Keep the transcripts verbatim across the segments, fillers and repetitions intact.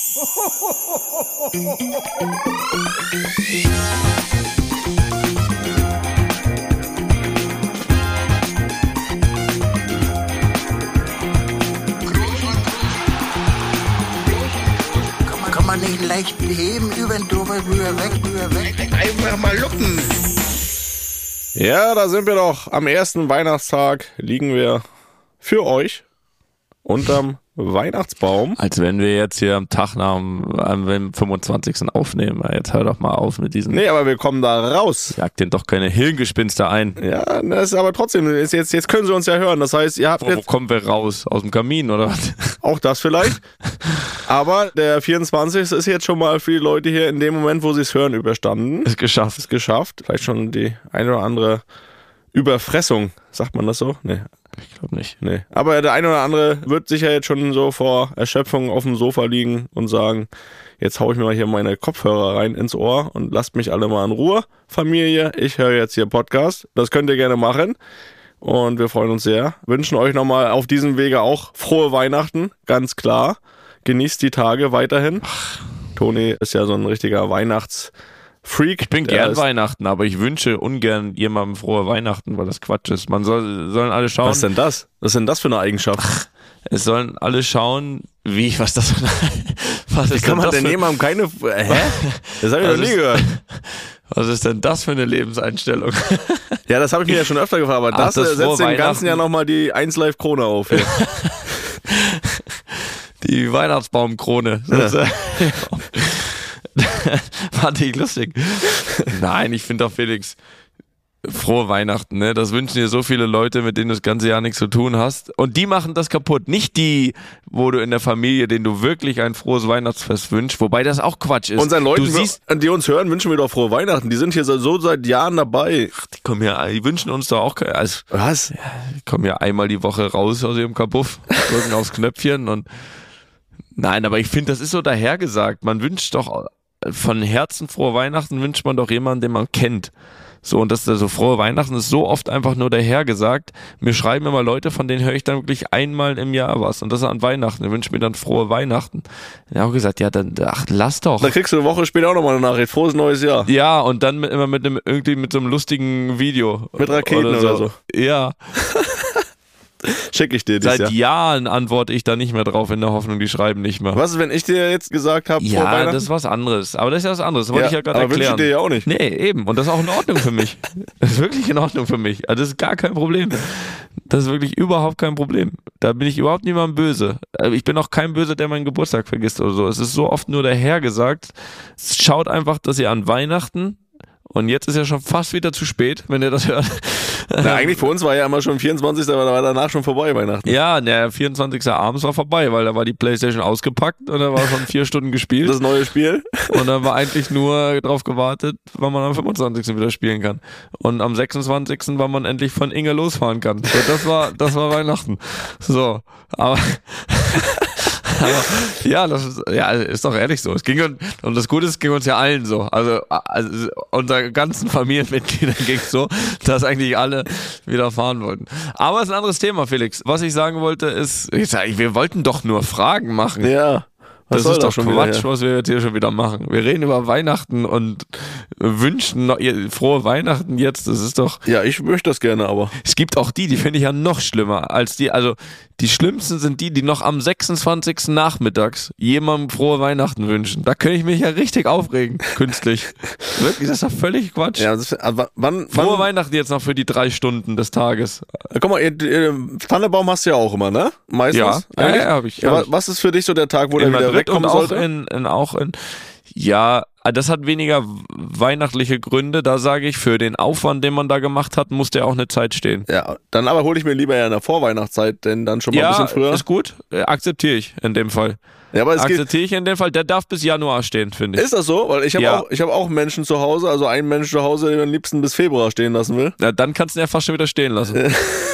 Kann man nicht leicht beheben, über den drüber, rüber, weg, rüber, weg. Einfach mal lucken. Ja, da sind wir doch. Am ersten Weihnachtstag liegen wir für euch unterm Weihnachtsbaum. Als wenn wir jetzt hier am Tag nach dem, am fünfundzwanzigsten aufnehmen. Jetzt hör doch mal auf mit diesem... Nee, aber wir kommen da raus. Jagt den doch keine Hirngespinste ein. Ja, das ist aber trotzdem, jetzt, jetzt können sie uns ja hören. Das heißt, ihr habt Wo, jetzt... wo kommen wir raus? Aus dem Kamin, oder was? Auch das vielleicht. Aber der vierundzwanzigste ist jetzt schon mal für die Leute hier in dem Moment, wo sie es hören, überstanden. Ist geschafft. Ist geschafft. Vielleicht schon die eine oder andere Überfressung. Sagt man das so? Nee. Ich glaube nicht. Nee. Aber der eine oder andere wird sicher jetzt schon so vor Erschöpfung auf dem Sofa liegen und sagen, jetzt hau ich mir mal hier meine Kopfhörer rein ins Ohr und lasst mich alle mal in Ruhe. Familie, ich höre jetzt hier Podcast. Das könnt ihr gerne machen. Und wir freuen uns sehr. Wünschen euch nochmal auf diesem Wege auch frohe Weihnachten, ganz klar. Genießt die Tage weiterhin. Toni ist ja so ein richtiger Weihnachts- Freak. Ich bin gern Weihnachten, aber ich wünsche ungern jemandem frohe Weihnachten, weil das Quatsch ist. Man soll, sollen alle schauen. Was ist denn das? Was ist denn das für eine Eigenschaft? Ach, es sollen alle schauen, wie, was das für eine, was wie ist kann man das denn für, jemandem keine, hä? Das habe ich noch nie ist, gehört. Was ist denn das für eine Lebenseinstellung? Ja, das habe ich mir ja schon öfter gefragt, aber das, Ach, das setzt dem Ganzen ja nochmal die eins Live Krone auf. Hier. Die Weihnachtsbaumkrone. Ja. Fand ich lustig. Nein, ich finde doch, Felix, frohe Weihnachten, ne? Das wünschen dir so viele Leute, mit denen du das ganze Jahr nichts zu tun hast. Und die machen das kaputt. Nicht die, wo du in der Familie, denen du wirklich ein frohes Weihnachtsfest wünschst, wobei das auch Quatsch ist. Unseren Leuten, du siehst, die uns hören, wünschen wir doch frohe Weihnachten. Die sind hier so seit Jahren dabei. Ach, die kommen ja, die wünschen uns doch auch, also, was? Ja, die kommen ja einmal die Woche raus aus ihrem Kabuff, drücken aufs Knöpfchen und nein, aber ich finde, das ist so dahergesagt. Man wünscht doch von Herzen frohe Weihnachten, wünscht man doch jemanden, den man kennt. So, und das ist so, frohe Weihnachten ist so oft einfach nur dahergesagt. Mir schreiben immer Leute, von denen höre ich dann wirklich einmal im Jahr was. Und das an Weihnachten. Ich wünsche mir dann frohe Weihnachten. Ich habe auch gesagt, ja, dann, ach, lass doch. Dann kriegst du eine Woche später auch nochmal eine Nachricht. Frohes neues Jahr. Ja, und dann mit, immer mit einem, irgendwie mit so einem lustigen Video. Mit Raketen oder so. Oder so. Ja. Schick ich dir Seit Jahr. Jahren antworte ich da nicht mehr drauf, in der Hoffnung, die schreiben nicht mehr. Was ist, wenn ich dir jetzt gesagt habe, ja, vor Weihnachten? Das ist was anderes. Aber das ist ja was anderes. Das wollte ja, ich ja gerade aber erklären. Aber wünsche ich dir ja auch nicht. Nee, eben. Und das ist auch in Ordnung für mich. Das ist wirklich in Ordnung für mich. Also das ist gar kein Problem. Das ist wirklich überhaupt kein Problem. Da bin ich überhaupt niemandem böse. Ich bin auch kein Böse, der meinen Geburtstag vergisst oder so. Es ist so oft nur dahergesagt. Schaut einfach, dass ihr an Weihnachten, und jetzt ist ja schon fast wieder zu spät, wenn ihr das hört. Na, eigentlich für uns war ja immer schon vierundzwanzigsten aber da war danach schon vorbei Weihnachten. Ja, der vierundzwanzigsten abends war vorbei, weil da war die Playstation ausgepackt und da war schon vier Stunden gespielt. Das neue Spiel. Und dann war eigentlich nur drauf gewartet, wann man am fünfundzwanzigsten wieder spielen kann. Und am sechsundzwanzigsten wann man endlich von Inge losfahren kann. So, das war, das war Weihnachten. So, aber... Aber, ja, das ist, ja, ist doch ehrlich so. Es ging und, und das Gute ist, es ging uns ja allen so. Also, also unserer ganzen Familienmitgliedern ging es so, dass eigentlich alle wieder fahren wollten. Aber es ist ein anderes Thema, Felix. Was ich sagen wollte ist, ich sag, wir wollten doch nur Fragen machen. Ja. Das ist doch Quatsch, wieder, ja. was wir jetzt hier schon wieder machen. Wir reden über Weihnachten und wünschen noch, frohe Weihnachten jetzt. Das ist doch... Ja, ich möchte das gerne, aber... Es gibt auch die, die finde ich ja noch schlimmer als die, also die schlimmsten sind die, die noch am sechsundzwanzigsten nachmittags jemandem frohe Weihnachten wünschen. Da könnte ich mich ja richtig aufregen, künstlich. Wirklich, das ist doch völlig Quatsch. Ja, das, aber wann, frohe wann, Weihnachten jetzt noch für die drei Stunden des Tages. Guck mal, ihr, ihr, Tannenbaum hast du ja auch immer, ne? Meistens. Ja, ja, ja, hab ich. Ja, hab was ist für dich so der Tag, wo der wieder Madrid wegkommen und auch sollte? In, in, auch in, ja, das hat weniger weihnachtliche Gründe. Da sage ich, für den Aufwand, den man da gemacht hat, muss der auch eine Zeit stehen. Ja, dann aber hole ich mir lieber ja in der Vorweihnachtszeit, denn dann schon mal ja, ein bisschen früher. Ja, ist gut. Akzeptiere ich in dem Fall. Ja, aber es Akzeptiere ich in dem Fall. Der darf bis Januar stehen, finde ich. Ist das so? Weil ich habe ja. auch, ich hab auch Menschen zu Hause, also einen Menschen zu Hause, den am liebsten bis Februar stehen lassen will. Ja, dann kannst du ihn ja fast schon wieder stehen lassen.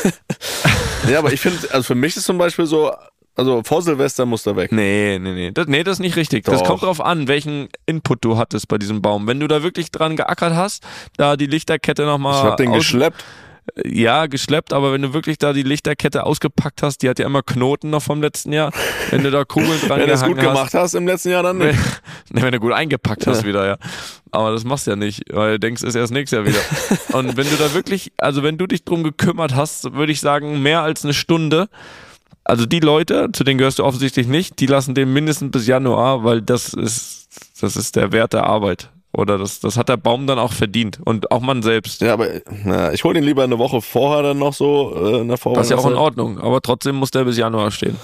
Ja, aber ich finde, also für mich ist zum Beispiel so, also vor Silvester muss der weg. Nee, nee, nee. Das, nee, das ist nicht richtig. Doch. Das kommt drauf an, welchen Input du hattest bei diesem Baum. Wenn du da wirklich dran geackert hast, da die Lichterkette nochmal... Ich hab den aus- geschleppt. Ja, geschleppt, aber wenn du wirklich da die Lichterkette ausgepackt hast, die hat ja immer Knoten noch vom letzten Jahr. Wenn du da Kugeln dran wenn du es gehangen gut gemacht hast im letzten Jahr, dann nicht. Wenn, wenn du gut eingepackt hast Ja. wieder, ja. Aber das machst du ja nicht, weil du denkst, ist erst nächstes Jahr wieder. Und wenn du da wirklich, also wenn du dich drum gekümmert hast, würde ich sagen, mehr als eine Stunde. Also die Leute, zu denen gehörst du offensichtlich nicht, die lassen den mindestens bis Januar, weil das ist, das ist der Wert der Arbeit. Oder das, das hat der Baum dann auch verdient. Und auch man selbst. Ja, aber na, ich hole den lieber eine Woche vorher dann noch so äh, in der Vorweihnachtszeit. Das ist ja auch in Ordnung. Aber trotzdem muss der bis Januar stehen.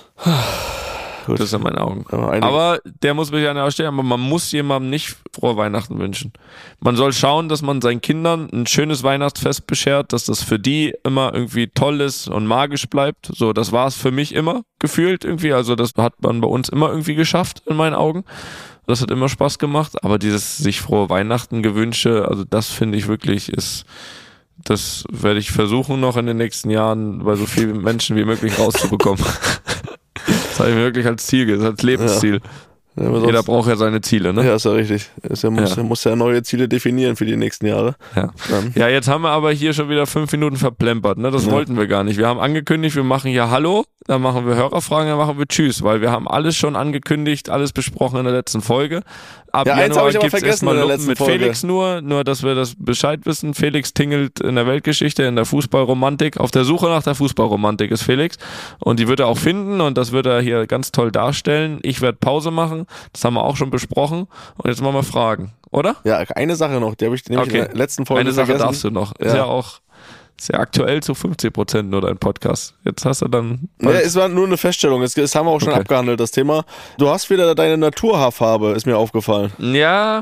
Gut. Das ist in meinen Augen. Aber einige- Aber der muss bis Januar stehen, aber man muss jemandem nicht frohe Weihnachten wünschen. Man soll schauen, dass man seinen Kindern ein schönes Weihnachtsfest beschert, dass das für die immer irgendwie toll ist und magisch bleibt. So, das war es für mich immer gefühlt irgendwie. Also das hat man bei uns immer irgendwie geschafft, in meinen Augen. Das hat immer Spaß gemacht. Aber dieses sich frohe Weihnachten gewünsche, also das finde ich wirklich ist, das werde ich versuchen noch in den nächsten Jahren bei so vielen Menschen wie möglich rauszubekommen. Das habe ich mir wirklich als Ziel gesetzt, als Lebensziel. Ja, aber Jeder sonst- braucht ja seine Ziele, ne? Ja, ist ja richtig. Ist ja, muss, Ja. muss ja neue Ziele definieren für die nächsten Jahre. Ja. Dann. Ja, jetzt haben wir aber hier schon wieder fünf Minuten verplempert, ne? Das Ja. wollten wir gar nicht. Wir haben angekündigt, wir machen hier Hallo, dann machen wir Hörerfragen, dann machen wir Tschüss, weil wir haben alles schon angekündigt, alles besprochen in der letzten Folge. Ab Ja, eins Januar habe ich aber gibt's vergessen erstmal in der Lupen letzten mit Folge. Felix nur, nur dass wir das Bescheid wissen. Felix tingelt in der Weltgeschichte, in der Fußballromantik. Auf der Suche nach der Fußballromantik ist Felix und die wird er auch finden und das wird er hier ganz toll darstellen. Ich werde Pause machen, das haben wir auch schon besprochen und jetzt machen wir Fragen, oder? Ja, eine Sache noch, die habe ich nämlich Okay. in der letzten Folge Eine Sache vergessen. darfst du noch. Ist Ja. ja auch ist ja aktuell zu fünfzig Prozent nur dein Podcast. Jetzt hast du dann... Nee, es war nur eine Feststellung. Das, das haben wir auch schon Okay. abgehandelt, das Thema. Du hast wieder deine Naturhaarfarbe, ist mir aufgefallen. Ja,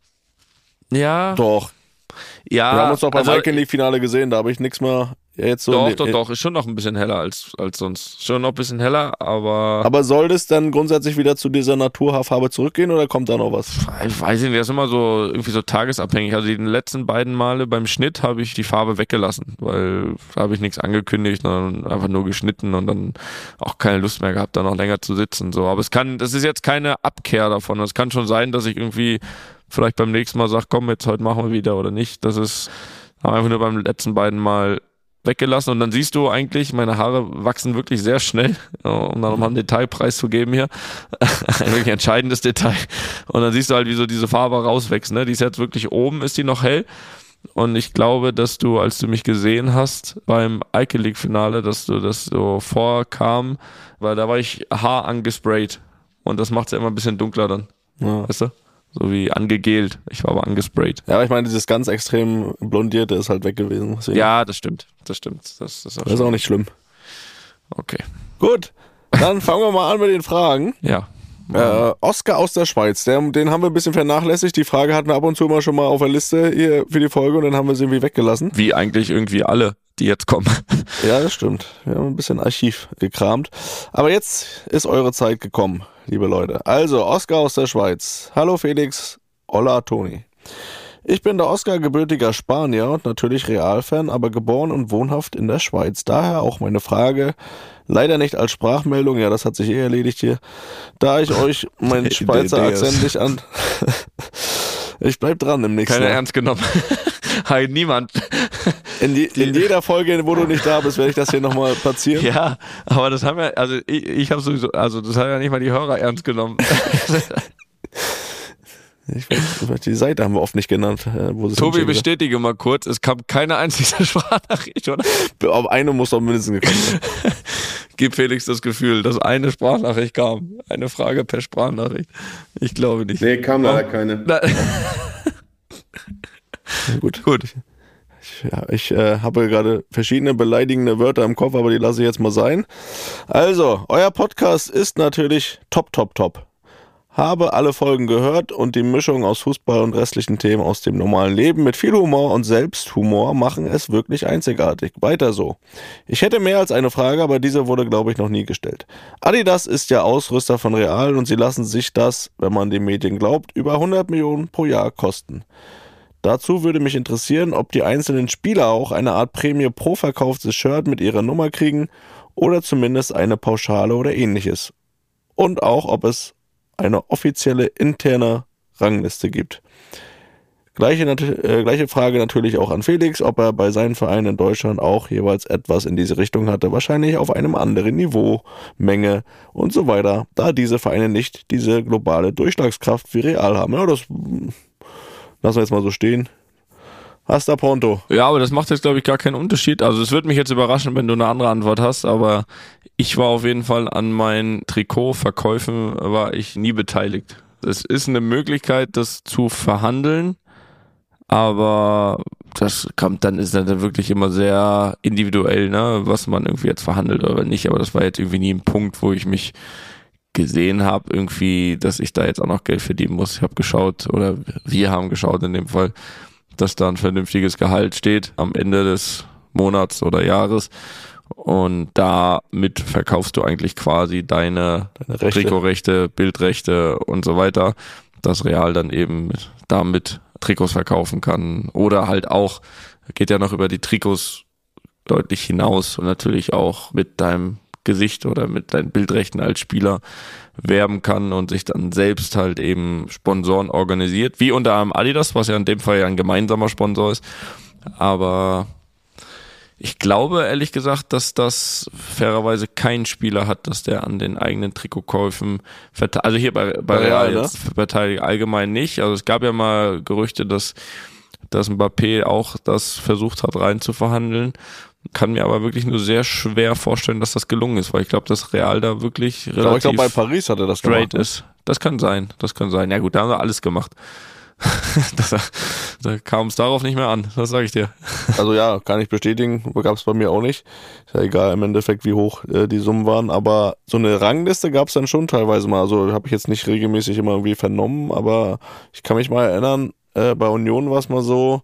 ja, Doch. ja. Wir haben uns doch beim also, Icon League Finale gesehen, da habe ich nichts mehr ja, jetzt so. Doch, in doch, die- doch. Ist schon noch ein bisschen heller als, als sonst. Schon noch ein bisschen heller, aber... Aber soll das dann grundsätzlich wieder zu dieser Naturhaarfarbe zurückgehen oder kommt da noch was? Ich weiß nicht, das ist immer so irgendwie so tagesabhängig. Also die letzten beiden Male beim Schnitt habe ich die Farbe weggelassen, weil da habe ich nichts angekündigt, sondern einfach nur geschnitten und dann auch keine Lust mehr gehabt, da noch länger zu sitzen. So, aber es kann, das ist jetzt keine Abkehr davon. Es kann schon sein, dass ich irgendwie vielleicht beim nächsten Mal sage, komm, jetzt heute machen wir wieder oder nicht. Das ist haben wir einfach nur beim letzten beiden Mal weggelassen und dann siehst du eigentlich, meine Haare wachsen wirklich sehr schnell, um da nochmal einen Detailpreis zu geben hier. Ein wirklich entscheidendes Detail. Und dann siehst du halt, wie so diese Farbe rauswächst, ne? Die ist jetzt wirklich oben, ist die noch hell. Und ich glaube, dass du, als du mich gesehen hast beim Icon League Finale, dass du das so vorkam, weil da war ich Haar angesprayt. Und das macht es ja immer ein bisschen dunkler dann. Ja. Weißt du? So wie angegelt. Ich war aber angesprayt. Ja, aber ich meine, dieses ganz extrem blondierte ist halt weg gewesen. Deswegen. Ja, das stimmt. Das stimmt. Das, das ist auch Das ist schon- auch nicht schlimm. Okay. Gut, dann fangen wir mal an mit den Fragen. Ja. Äh, Oskar aus der Schweiz, der, den haben wir ein bisschen vernachlässigt. Die Frage hatten wir ab und zu mal schon mal auf der Liste hier für die Folge und dann haben wir sie irgendwie weggelassen. Wie eigentlich irgendwie alle, die jetzt kommen. Ja, das stimmt. Wir haben ein bisschen Archiv gekramt. Aber jetzt ist eure Zeit gekommen, liebe Leute. Also, Oskar aus der Schweiz. Hallo Felix, hola Toni. Ich bin der Oskar, gebürtiger Spanier und natürlich Real-Fan, aber geboren und wohnhaft in der Schweiz. Daher auch meine Frage, leider nicht als Sprachmeldung, ja, das hat sich eh erledigt hier, da ich euch meinen Schweizer Der- der ist- Akzent nicht an... Ich bleib dran im nächsten Keiner Mal. ernst genommen. Halt niemand. In, die, in jeder Folge, wo du nicht da bist, werde ich das hier nochmal platzieren. Ja, aber das haben wir, also ich, ich habe sowieso, also das haben ja nicht mal die Hörer ernst genommen. Ich weiß, die Seite haben wir oft nicht genannt. äh, Wo sie Tobi, hinschicken. bestätige mal kurz, es kam keine einzige Sprachnachricht, oder? Auf eine muss doch mindestens gekommen sein. Gib Felix das Gefühl, dass eine Sprachnachricht kam. Eine Frage per Sprachnachricht. Ich glaube nicht. Nee, kam leider keine. Na, Ja, gut. gut. Ich, ja, ich äh, habe gerade verschiedene beleidigende Wörter im Kopf, aber die lasse ich jetzt mal sein. Also, euer Podcast ist natürlich top, top, top. Habe alle Folgen gehört und die Mischung aus Fußball und restlichen Themen aus dem normalen Leben mit viel Humor und Selbsthumor machen es wirklich einzigartig. Weiter so. Ich hätte mehr als eine Frage, aber diese wurde, glaube ich, noch nie gestellt. Adidas ist ja Ausrüster von Real und sie lassen sich das, wenn man den Medien glaubt, über hundert Millionen pro Jahr kosten. Dazu würde mich interessieren, ob die einzelnen Spieler auch eine Art Prämie pro verkauftes Shirt mit ihrer Nummer kriegen oder zumindest eine Pauschale oder ähnliches. Und auch, ob es eine offizielle interne Rangliste gibt. Gleiche, äh, gleiche Frage natürlich auch an Felix, ob er bei seinen Vereinen in Deutschland auch jeweils etwas in diese Richtung hatte. Wahrscheinlich auf einem anderen Niveau, Menge und so weiter, da diese Vereine nicht diese globale Durchschlagskraft wie Real haben. Ja, das lassen wir jetzt mal so stehen. Hasta pronto. Ja, aber das macht jetzt, glaube ich, gar keinen Unterschied. Also es würde mich jetzt überraschen, wenn du eine andere Antwort hast, aber ich war auf jeden Fall an meinen Trikotverkäufen, war ich nie beteiligt. Es ist eine Möglichkeit, das zu verhandeln, aber das kommt, dann ist dann wirklich immer sehr individuell, ne, was man irgendwie jetzt verhandelt oder nicht, aber das war jetzt irgendwie nie ein Punkt, wo ich mich gesehen habe, irgendwie, dass ich da jetzt auch noch Geld verdienen muss. Ich habe geschaut, oder wir haben geschaut in dem Fall, dass da ein vernünftiges Gehalt steht am Ende des Monats oder Jahres und damit verkaufst du eigentlich quasi deine, deine Rechte. Trikotrechte, Bildrechte und so weiter, dass Real dann eben damit Trikots verkaufen kann oder halt auch, geht ja noch über die Trikots deutlich hinaus und natürlich auch mit deinem Gesicht oder mit deinen Bildrechten als Spieler werben kann und sich dann selbst halt eben Sponsoren organisiert, wie unter anderem Adidas, was ja in dem Fall ja ein gemeinsamer Sponsor ist. Aber ich glaube ehrlich gesagt, dass das fairerweise kein Spieler hat, dass der an den eigenen Trikotkäufen verteidigt. Also hier bei, bei Real Real, jetzt verteidigt allgemein nicht. Also es gab ja mal Gerüchte, dass, dass Mbappé auch das versucht hat rein zu verhandeln. Kann mir aber wirklich nur sehr schwer vorstellen, dass das gelungen ist, weil ich glaube, dass Real da wirklich relativ aber ich glaube, bei Paris hat er das straight gemacht, ist. Das kann sein, das kann sein. Ja gut, da haben wir alles gemacht. das, da kam es darauf nicht mehr an, das sage ich dir. Also ja, kann ich bestätigen, gab es bei mir auch nicht. Ist ja egal im Endeffekt, wie hoch äh, die Summen waren, aber so eine Rangliste gab es dann schon teilweise mal. Also habe ich jetzt nicht regelmäßig immer irgendwie vernommen, aber ich kann mich mal erinnern, äh, bei Union war es mal so,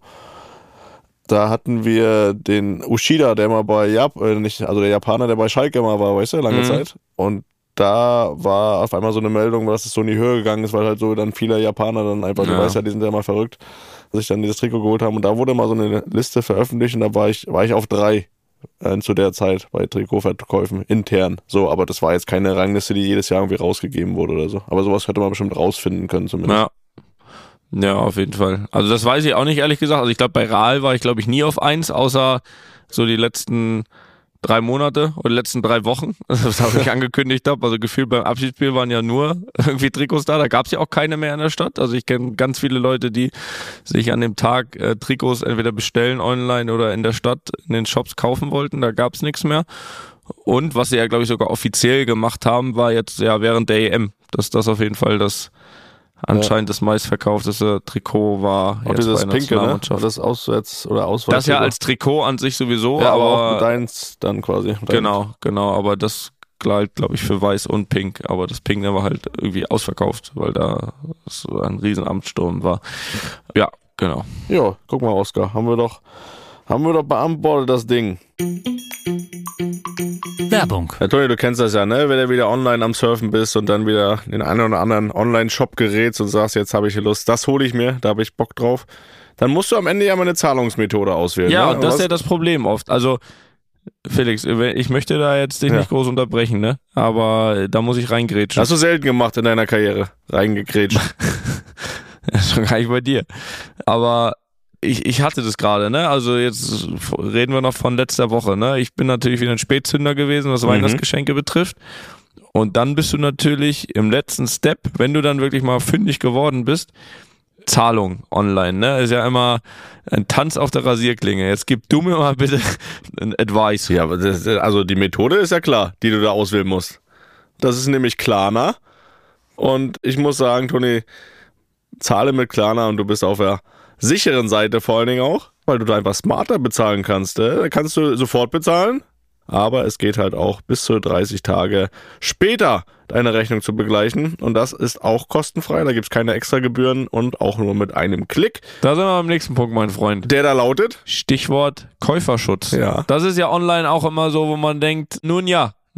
da hatten wir den Ushida, der mal bei Jap äh, nicht, also der Japaner, der bei Schalke mal war, weißt du, lange mhm. Zeit. Und da war auf einmal so eine Meldung, dass es so in die Höhe gegangen ist, weil halt so dann viele Japaner dann einfach, ja. du weißt ja, die sind ja mal verrückt, sich dann dieses Trikot geholt haben. Und da wurde mal so eine Liste veröffentlicht und da war ich, war ich auf drei äh, zu der Zeit bei Trikotverkäufen intern. So, aber das war jetzt keine Rangliste, die jedes Jahr irgendwie rausgegeben wurde oder so. Aber sowas hätte man bestimmt rausfinden können zumindest. Ja. Ja, auf jeden Fall. Also das weiß ich auch nicht, ehrlich gesagt. Also ich glaube, bei Real war ich, glaube ich, nie auf eins, außer so die letzten drei Monate oder die letzten drei Wochen. Das habe ich angekündigt habe. Also gefühlt beim Abschiedsspiel waren ja nur irgendwie Trikots da. Da gab es ja auch keine mehr in der Stadt. Also ich kenne ganz viele Leute, die sich an dem Tag äh, Trikots entweder bestellen online oder in der Stadt in den Shops kaufen wollten. Da gab es nichts mehr. Und was sie ja, glaube ich, sogar offiziell gemacht haben, war jetzt ja während der E M, dass das auf jeden Fall das anscheinend ja. das meistverkaufteste Trikot war. Auch jetzt dieses bei Pinke, ne? Das Auswärts- oder Auswahl. Das ja als Trikot an sich sowieso. Ja, aber, aber auch deins dann quasi. Genau, genau, aber das galt, glaube ich, für Weiß und Pink. Aber das Pink war halt irgendwie ausverkauft, weil da so ein riesen Amtssturm war. Ja, genau. Ja, guck mal, Oskar, haben wir doch, haben wir doch beantwortet das Ding. Werbung. Ja, Toni, du kennst das ja, ne? Wenn du wieder online am Surfen bist und dann wieder in den einen oder anderen Online-Shop gerätst und sagst, jetzt habe ich Lust, das hole ich mir, da habe ich Bock drauf, dann musst du am Ende ja mal eine Zahlungsmethode auswählen. Ja, ne? und das ist ja das Problem oft. Also, Felix, ich möchte da jetzt dich ja. nicht groß unterbrechen, ne? Aber da muss ich reingrätschen. Hast du selten gemacht in deiner Karriere, reingegrätscht. Schon gar nicht bei dir. Aber Ich, ich hatte das gerade, ne? Also jetzt reden wir noch von letzter Woche, ne? Ich bin natürlich wieder ein Spätzünder gewesen, was mhm. Weihnachtsgeschenke betrifft. Und dann bist du natürlich im letzten Step, wenn du dann wirklich mal fündig geworden bist, Zahlung online, ne? Ist ja immer ein Tanz auf der Rasierklinge. Jetzt gib du mir mal bitte ein Advice. Ja, aber das, also die Methode ist ja klar, die du da auswählen musst. Das ist nämlich Klarna. Und ich muss sagen, Toni, zahle mit Klarna und du bist auf der sicheren Seite vor allen Dingen auch, weil du da einfach smarter bezahlen kannst. Äh? Da kannst du sofort bezahlen, aber es geht halt auch bis zu dreißig Tage später deine Rechnung zu begleichen und das ist auch kostenfrei, da gibt es keine extra Gebühren und auch nur mit einem Klick. Da sind wir am nächsten Punkt, mein Freund. Der da lautet? Stichwort Käuferschutz. Ja. Das ist ja online auch immer so, wo man denkt, nun ja, ne?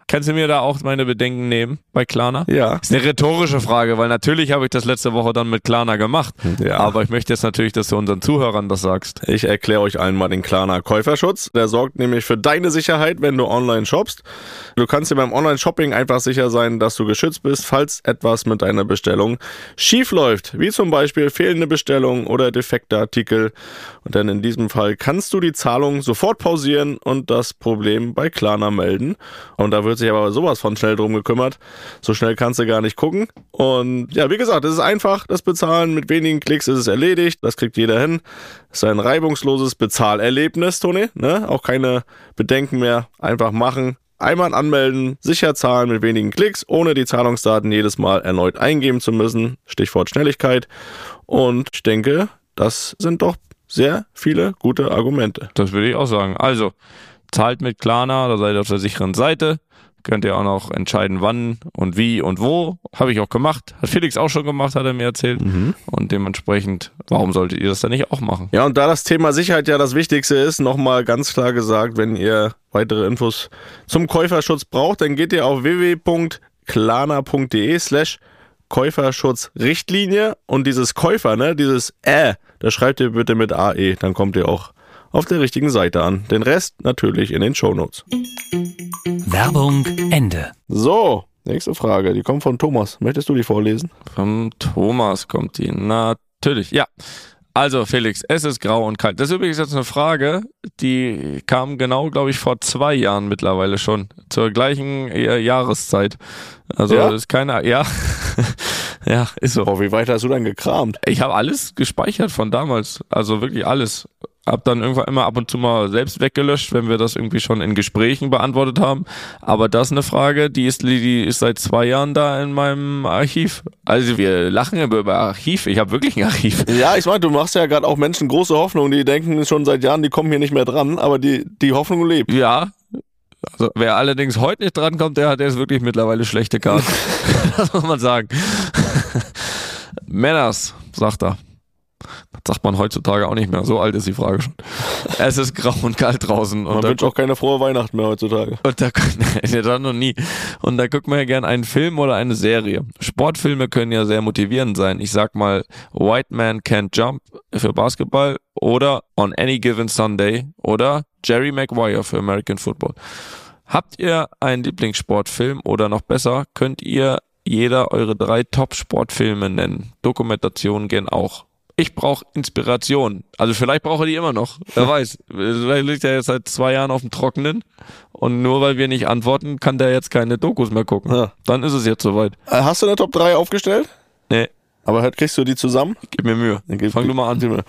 Kannst du mir da auch meine Bedenken nehmen bei Klarna? Ja. Ist eine rhetorische Frage, weil natürlich habe ich das letzte Woche dann mit Klarna gemacht. Ja. Aber ich möchte jetzt natürlich, dass du unseren Zuhörern das sagst. Ich erkläre euch allen mal den Klarna Käuferschutz. Der sorgt nämlich für deine Sicherheit, wenn du online shoppst. Du kannst dir beim Online-Shopping einfach sicher sein, dass du geschützt bist, falls etwas mit deiner Bestellung schief läuft, wie zum Beispiel fehlende Bestellung oder defekte Artikel. Und dann in diesem Fall kannst du die Zahlung sofort pausieren und das Problem bei Klarna melden. Und da wird sich aber sowas von schnell drum gekümmert. So schnell kannst du gar nicht gucken. Und ja, wie gesagt, es ist einfach, das Bezahlen mit wenigen Klicks ist es erledigt. Das kriegt jeder hin. Es ist ein reibungsloses Bezahlerlebnis, Toni. Ne? Auch keine Bedenken mehr. Einfach machen. Einmal anmelden, sicher zahlen mit wenigen Klicks, ohne die Zahlungsdaten jedes Mal erneut eingeben zu müssen. Stichwort Schnelligkeit. Und ich denke, das sind doch sehr viele gute Argumente. Das würde ich auch sagen. Also, zahlt mit Klarna, da seid ihr auf der sicheren Seite. Könnt ihr auch noch entscheiden, wann und wie und wo. Habe ich auch gemacht. Hat Felix auch schon gemacht, hat er mir erzählt. Mhm. Und dementsprechend, warum solltet ihr das dann nicht auch machen? Ja, und da das Thema Sicherheit ja das Wichtigste ist, nochmal ganz klar gesagt, wenn ihr weitere Infos zum Käuferschutz braucht, dann geht ihr auf w w w punkt klarna punkt de slash Käuferschutzrichtlinie und dieses Käufer, ne, dieses Ä, das schreibt ihr bitte mit A E, dann kommt ihr auch auf der richtigen Seite an. Den Rest natürlich in den Shownotes. Werbung Ende. So, nächste Frage, die kommt von Thomas. Möchtest du die vorlesen? Von Thomas kommt die, natürlich, ja. Also Felix, es ist grau und kalt. Das ist übrigens jetzt eine Frage, die kam genau, glaube ich, vor zwei Jahren mittlerweile schon, zur gleichen äh, Jahreszeit. Also ja? ist keine, ja, ja, ist so. Boah, wie weit hast du dann gekramt? Ich habe alles gespeichert von damals, also wirklich alles. Hab dann irgendwann immer ab und zu mal selbst weggelöscht, wenn wir das irgendwie schon in Gesprächen beantwortet haben. Aber das ist eine Frage, die ist, die ist seit zwei Jahren da in meinem Archiv. Also wir lachen über Archiv. Ich habe wirklich ein Archiv. Ja, ich meine, du machst ja gerade auch Menschen große Hoffnung, die denken schon seit Jahren, die kommen hier nicht mehr dran, aber die, die Hoffnung lebt. Ja. Also wer allerdings heute nicht drankommt, der hat jetzt wirklich mittlerweile schlechte Karten. Das muss man sagen. Männers, sagt er. Das sagt man heutzutage auch nicht mehr. So alt ist die Frage schon. Es ist grau und kalt draußen. Und man wünscht auch keine frohe Weihnachten mehr heutzutage. Und da, nee, das noch nie. Und da guckt man ja gern einen Film oder eine Serie. Sportfilme können ja sehr motivierend sein. Ich sag mal, White Man Can't Jump für Basketball oder On Any Given Sunday oder Jerry Maguire für American Football. Habt ihr einen Lieblingssportfilm oder noch besser, könnt ihr jeder eure drei Top-Sportfilme nennen. Dokumentationen gehen auch. Ich brauche Inspiration. Also vielleicht brauche ich die immer noch. Wer weiß. Vielleicht liegt er jetzt seit zwei Jahren auf dem Trockenen und nur weil wir nicht antworten, kann der jetzt keine Dokus mehr gucken. Ja. Dann ist es jetzt soweit. Hast du eine Top drei aufgestellt? Nee. Aber kriegst du die zusammen? Gib mir Mühe. Gib, Fang du mal an.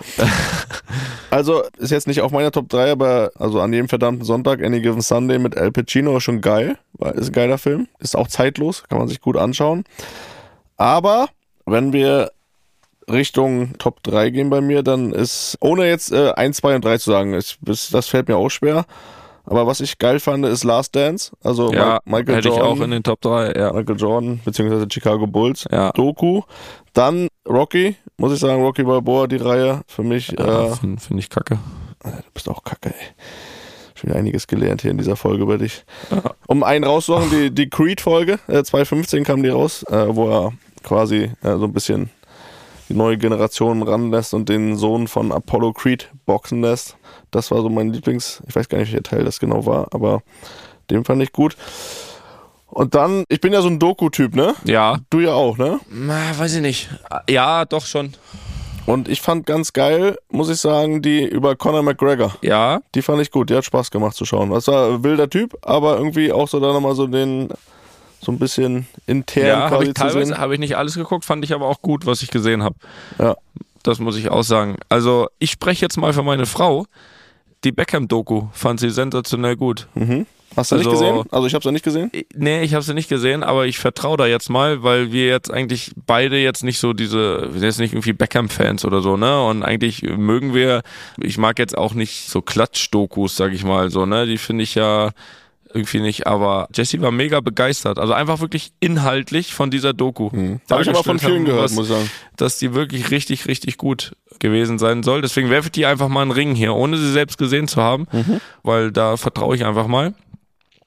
Also ist jetzt nicht auf meiner Top drei, aber also an jedem verdammten Sonntag, Any Given Sunday mit Al Pacino ist schon geil. Ist ein geiler Film. Ist auch zeitlos. Kann man sich gut anschauen. Aber wenn wir Richtung Top drei gehen bei mir, dann ist, ohne jetzt äh, eins, zwei und drei zu sagen, ist, das fällt mir auch schwer, aber was ich geil fand, ist Last Dance, also ja, Ma- Michael hätte Jordan. Ich auch in den Top drei, ja. Michael Jordan, beziehungsweise Chicago Bulls, ja. Doku, dann Rocky, muss ich sagen, Rocky Balboa, die Reihe, für mich. Ja, äh, finde find ich kacke. Du bist auch kacke, ey. Schon wieder einiges gelernt hier in dieser Folge über dich. Ja. Um einen rauszusuchen, die, die Creed-Folge, äh, zwanzig fünfzehn kam die raus, äh, wo er quasi äh, so ein bisschen die neue Generation ranlässt und den Sohn von Apollo Creed boxen lässt. Das war so mein Lieblings, ich weiß gar nicht, welcher Teil das genau war, aber den fand ich gut. Und dann, ich bin ja so ein Doku-Typ, ne? Ja. Du ja auch, ne? Na, weiß ich nicht. Ja, doch schon. Und ich fand ganz geil, muss ich sagen, die über Conor McGregor. Ja. Die fand ich gut, die hat Spaß gemacht zu schauen. Das war ein wilder Typ, aber irgendwie auch so da nochmal so den... so ein bisschen intern ja, quasi ich zu sehen. Teilweise habe ich nicht alles geguckt, fand ich aber auch gut, was ich gesehen habe. Ja. Das muss ich auch sagen. Also ich spreche jetzt mal für meine Frau. Die Beckham-Doku fand sie sensationell gut. Mhm. Hast du also, nicht gesehen? Also ich habe sie nicht gesehen? Nee, ich habe sie nicht gesehen, aber ich vertraue da jetzt mal, weil wir jetzt eigentlich beide jetzt nicht so diese, wir sind jetzt nicht irgendwie Beckham-Fans oder so, ne? Und eigentlich mögen wir, ich mag jetzt auch nicht so Klatsch-Dokus, sag ich mal so, ne? Die finde ich ja irgendwie nicht, aber Jessie war mega begeistert. Also einfach wirklich inhaltlich von dieser Doku. Mhm. Habe ich aber von vielen gehört, was, muss ich sagen. Dass die wirklich richtig, richtig gut gewesen sein soll. Deswegen werfe ich die einfach mal einen Ring hier, ohne sie selbst gesehen zu haben, mhm. weil da vertraue ich einfach mal.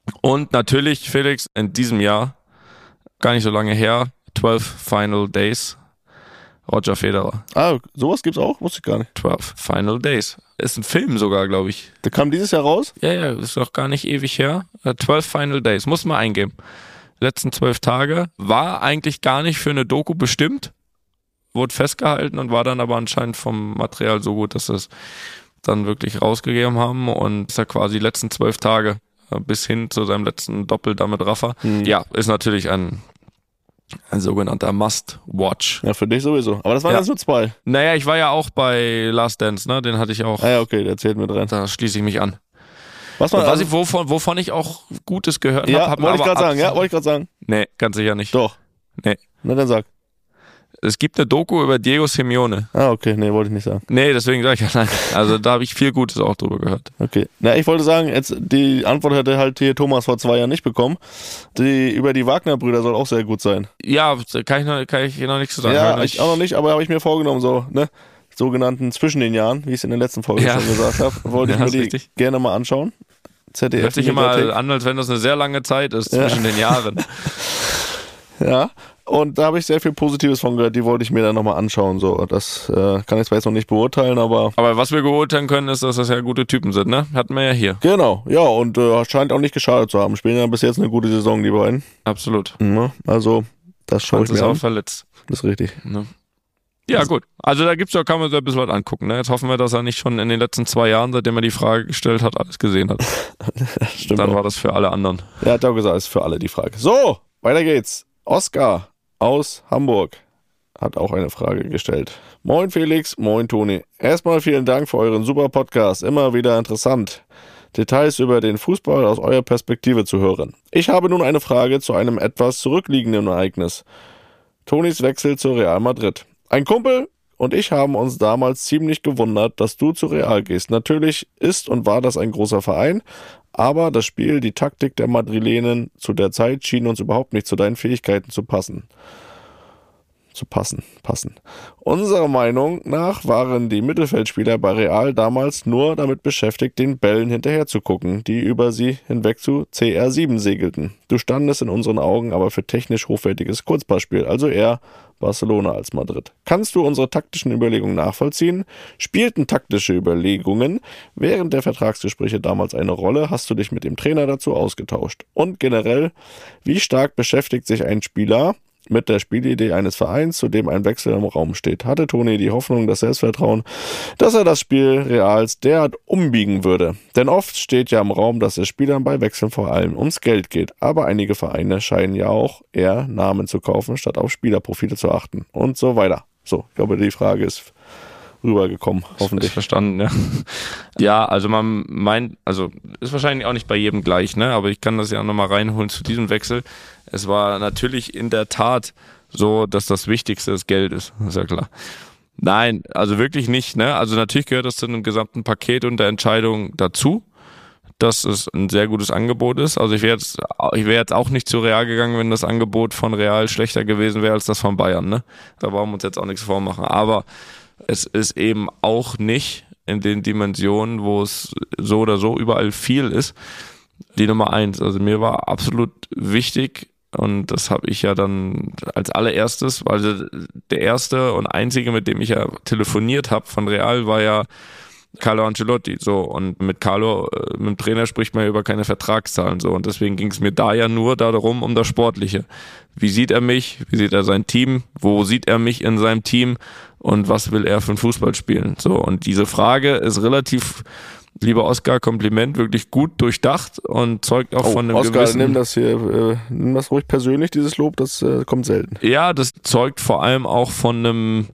Und natürlich, Felix, in diesem Jahr, gar nicht so lange her, zwölf Final Days, Roger Federer. Ah, sowas gibt's auch? Wusste ich gar nicht. zwölf Final Days. Ist ein Film sogar, glaube ich. Der kam dieses Jahr raus? Ja, ja, ist doch gar nicht ewig her. zwölf Final Days, muss man eingeben. Letzten zwölf Tage. War eigentlich gar nicht für eine Doku bestimmt. Wurde festgehalten und war dann aber anscheinend vom Material so gut, dass sie es dann wirklich rausgegeben haben. Und ist ja quasi die letzten zwölf Tage bis hin zu seinem letzten Doppel da mit Rafa. Hm. Ja, ist natürlich ein Ein sogenannter Must-Watch. Ja, für dich sowieso. Aber das waren ja. jetzt nur zwei. Naja, ich war ja auch bei Last Dance, ne? Den hatte ich auch. Ah ja, okay, der zählt mit rein. Da schließe ich mich an. Was war was ich, wovon, wovon ich auch Gutes gehört ja, habe. Ja, wollte ich gerade sagen. Ja, wollte ich gerade sagen. Nee, ganz sicher nicht. Doch. Nee. Na, dann sag. Es gibt eine Doku über Diego Simeone. Ah, okay. Nee, wollte ich nicht sagen. Nee, deswegen sage ich ja nein. Also da habe ich viel Gutes auch drüber gehört. Okay. Na, ich wollte sagen, jetzt die Antwort hätte halt hier Thomas vor zwei Jahren nicht bekommen. Die über die Wagner-Brüder soll auch sehr gut sein. Ja, kann ich noch, kann ich noch nichts zu sagen. Ja, ich auch noch nicht, aber habe ich mir vorgenommen, so, ne? Sogenannten zwischen den Jahren, wie ich es in der letzten Folge ja. schon gesagt habe, wollte ja, ich mir die richtig. gerne mal anschauen. Z D F. Hört sich immer an, als wenn das eine sehr lange Zeit ist zwischen ja. den Jahren. Ja, und da habe ich sehr viel Positives von gehört, die wollte ich mir dann nochmal anschauen. So, das äh, kann ich zwar jetzt noch nicht beurteilen, aber... Aber was wir beurteilen können, ist, dass das ja gute Typen sind, ne? Hatten wir ja hier. Genau, ja, und äh, scheint auch nicht geschadet zu haben. Spielen ja bis jetzt eine gute Saison, die beiden. Absolut. Ja, also, das schaue ich mir ist an. auch verletzt. Das ist richtig. Ne? Ja, gut. Also da gibt's ja, kann man sich ein bisschen was angucken. Ne? Jetzt hoffen wir, dass er nicht schon in den letzten zwei Jahren, seitdem er die Frage gestellt hat, alles gesehen hat. Stimmt. Dann auch. war das für alle anderen. Er hat auch gesagt, ist für alle die Frage. So, weiter geht's. Oskar aus Hamburg hat auch eine Frage gestellt. Moin Felix, moin Toni. Erstmal vielen Dank für euren super Podcast. Immer wieder interessant, Details über den Fußball aus eurer Perspektive zu hören. Ich habe nun eine Frage zu einem etwas zurückliegenden Ereignis. Tonis Wechsel zu Real Madrid. Ein Kumpel und ich haben uns damals ziemlich gewundert, dass du zu Real gehst. Natürlich ist und war das ein großer Verein, aber das Spiel, die Taktik der Madrilenen zu der Zeit schien uns überhaupt nicht zu deinen Fähigkeiten zu passen. Zu passen, passen. Unserer Meinung nach waren die Mittelfeldspieler bei Real damals nur damit beschäftigt, den Bällen hinterher zu gucken, die über sie hinweg zu C R sieben segelten. Du standest in unseren Augen aber für technisch hochwertiges Kurzpassspiel, also eher Barcelona als Madrid. Kannst du unsere taktischen Überlegungen nachvollziehen? Spielten taktische Überlegungen während der Vertragsgespräche damals eine Rolle? Hast du dich mit dem Trainer dazu ausgetauscht? Und generell, wie stark beschäftigt sich ein Spieler mit der Spielidee eines Vereins, zu dem ein Wechsel im Raum steht? Hatte Toni die Hoffnung, das Selbstvertrauen, dass er das Spiel Reals derart umbiegen würde? Denn oft steht ja im Raum, dass es Spielern bei Wechseln vor allem ums Geld geht. Aber einige Vereine scheinen ja auch eher Namen zu kaufen, statt auf Spielerprofile zu achten. Und so weiter. So, ich glaube, die Frage ist rübergekommen, hoffentlich. Ist verstanden, ja. Ja, also man meint, also ist wahrscheinlich auch nicht bei jedem gleich, ne? Aber ich kann das ja nochmal reinholen zu diesem Wechsel. Es war natürlich in der Tat so, dass das Wichtigste das Geld ist, ist ja klar. Nein, also wirklich nicht, ne? Also natürlich gehört das zu einem gesamten Paket und der Entscheidung dazu, dass es ein sehr gutes Angebot ist. Also ich wäre jetzt, ich wäre jetzt auch nicht zu Real gegangen, wenn das Angebot von Real schlechter gewesen wäre als das von Bayern, ne? Da brauchen wir uns jetzt auch nichts vormachen. Aber es ist eben auch nicht in den Dimensionen, wo es so oder so überall viel ist, die Nummer eins. Also mir war absolut wichtig, und das habe ich ja dann als allererstes, weil der erste und einzige, mit dem ich ja telefoniert habe von Real, war ja Carlo Ancelotti, so, und mit Carlo, mit dem Trainer spricht man ja über keine Vertragszahlen, so, und deswegen ging es mir da ja nur darum, um das Sportliche. Wie sieht er mich? Wie sieht er sein Team? Wo sieht er mich in seinem Team? Und was will er für einen Fußball spielen? So, und diese Frage ist relativ, lieber Oskar, Kompliment, wirklich gut durchdacht und zeugt auch oh, von einem Oskar, gewissen... nimm das hier, äh, nimm das ruhig persönlich, dieses Lob, das äh, kommt selten. Ja, das zeugt vor allem auch von einem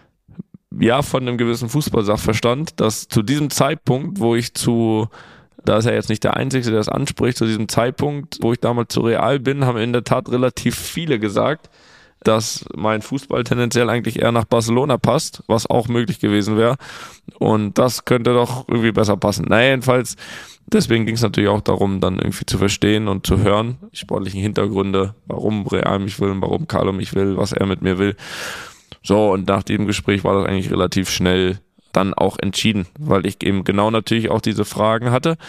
ja, von einem gewissen Fußballsachverstand, dass zu diesem Zeitpunkt, wo ich zu, da ist er jetzt nicht der Einzige, der das anspricht, zu diesem Zeitpunkt, wo ich damals zu Real bin, haben in der Tat relativ viele gesagt, dass mein Fußball tendenziell eigentlich eher nach Barcelona passt, was auch möglich gewesen wäre. Und das könnte doch irgendwie besser passen. Naja, jedenfalls, deswegen ging es natürlich auch darum, dann irgendwie zu verstehen und zu hören, die sportlichen Hintergründe, warum Real mich will, warum Carlo mich will, was er mit mir will. So, und nach diesem Gespräch war das eigentlich relativ schnell dann auch entschieden, weil ich eben genau natürlich auch diese Fragen hatte.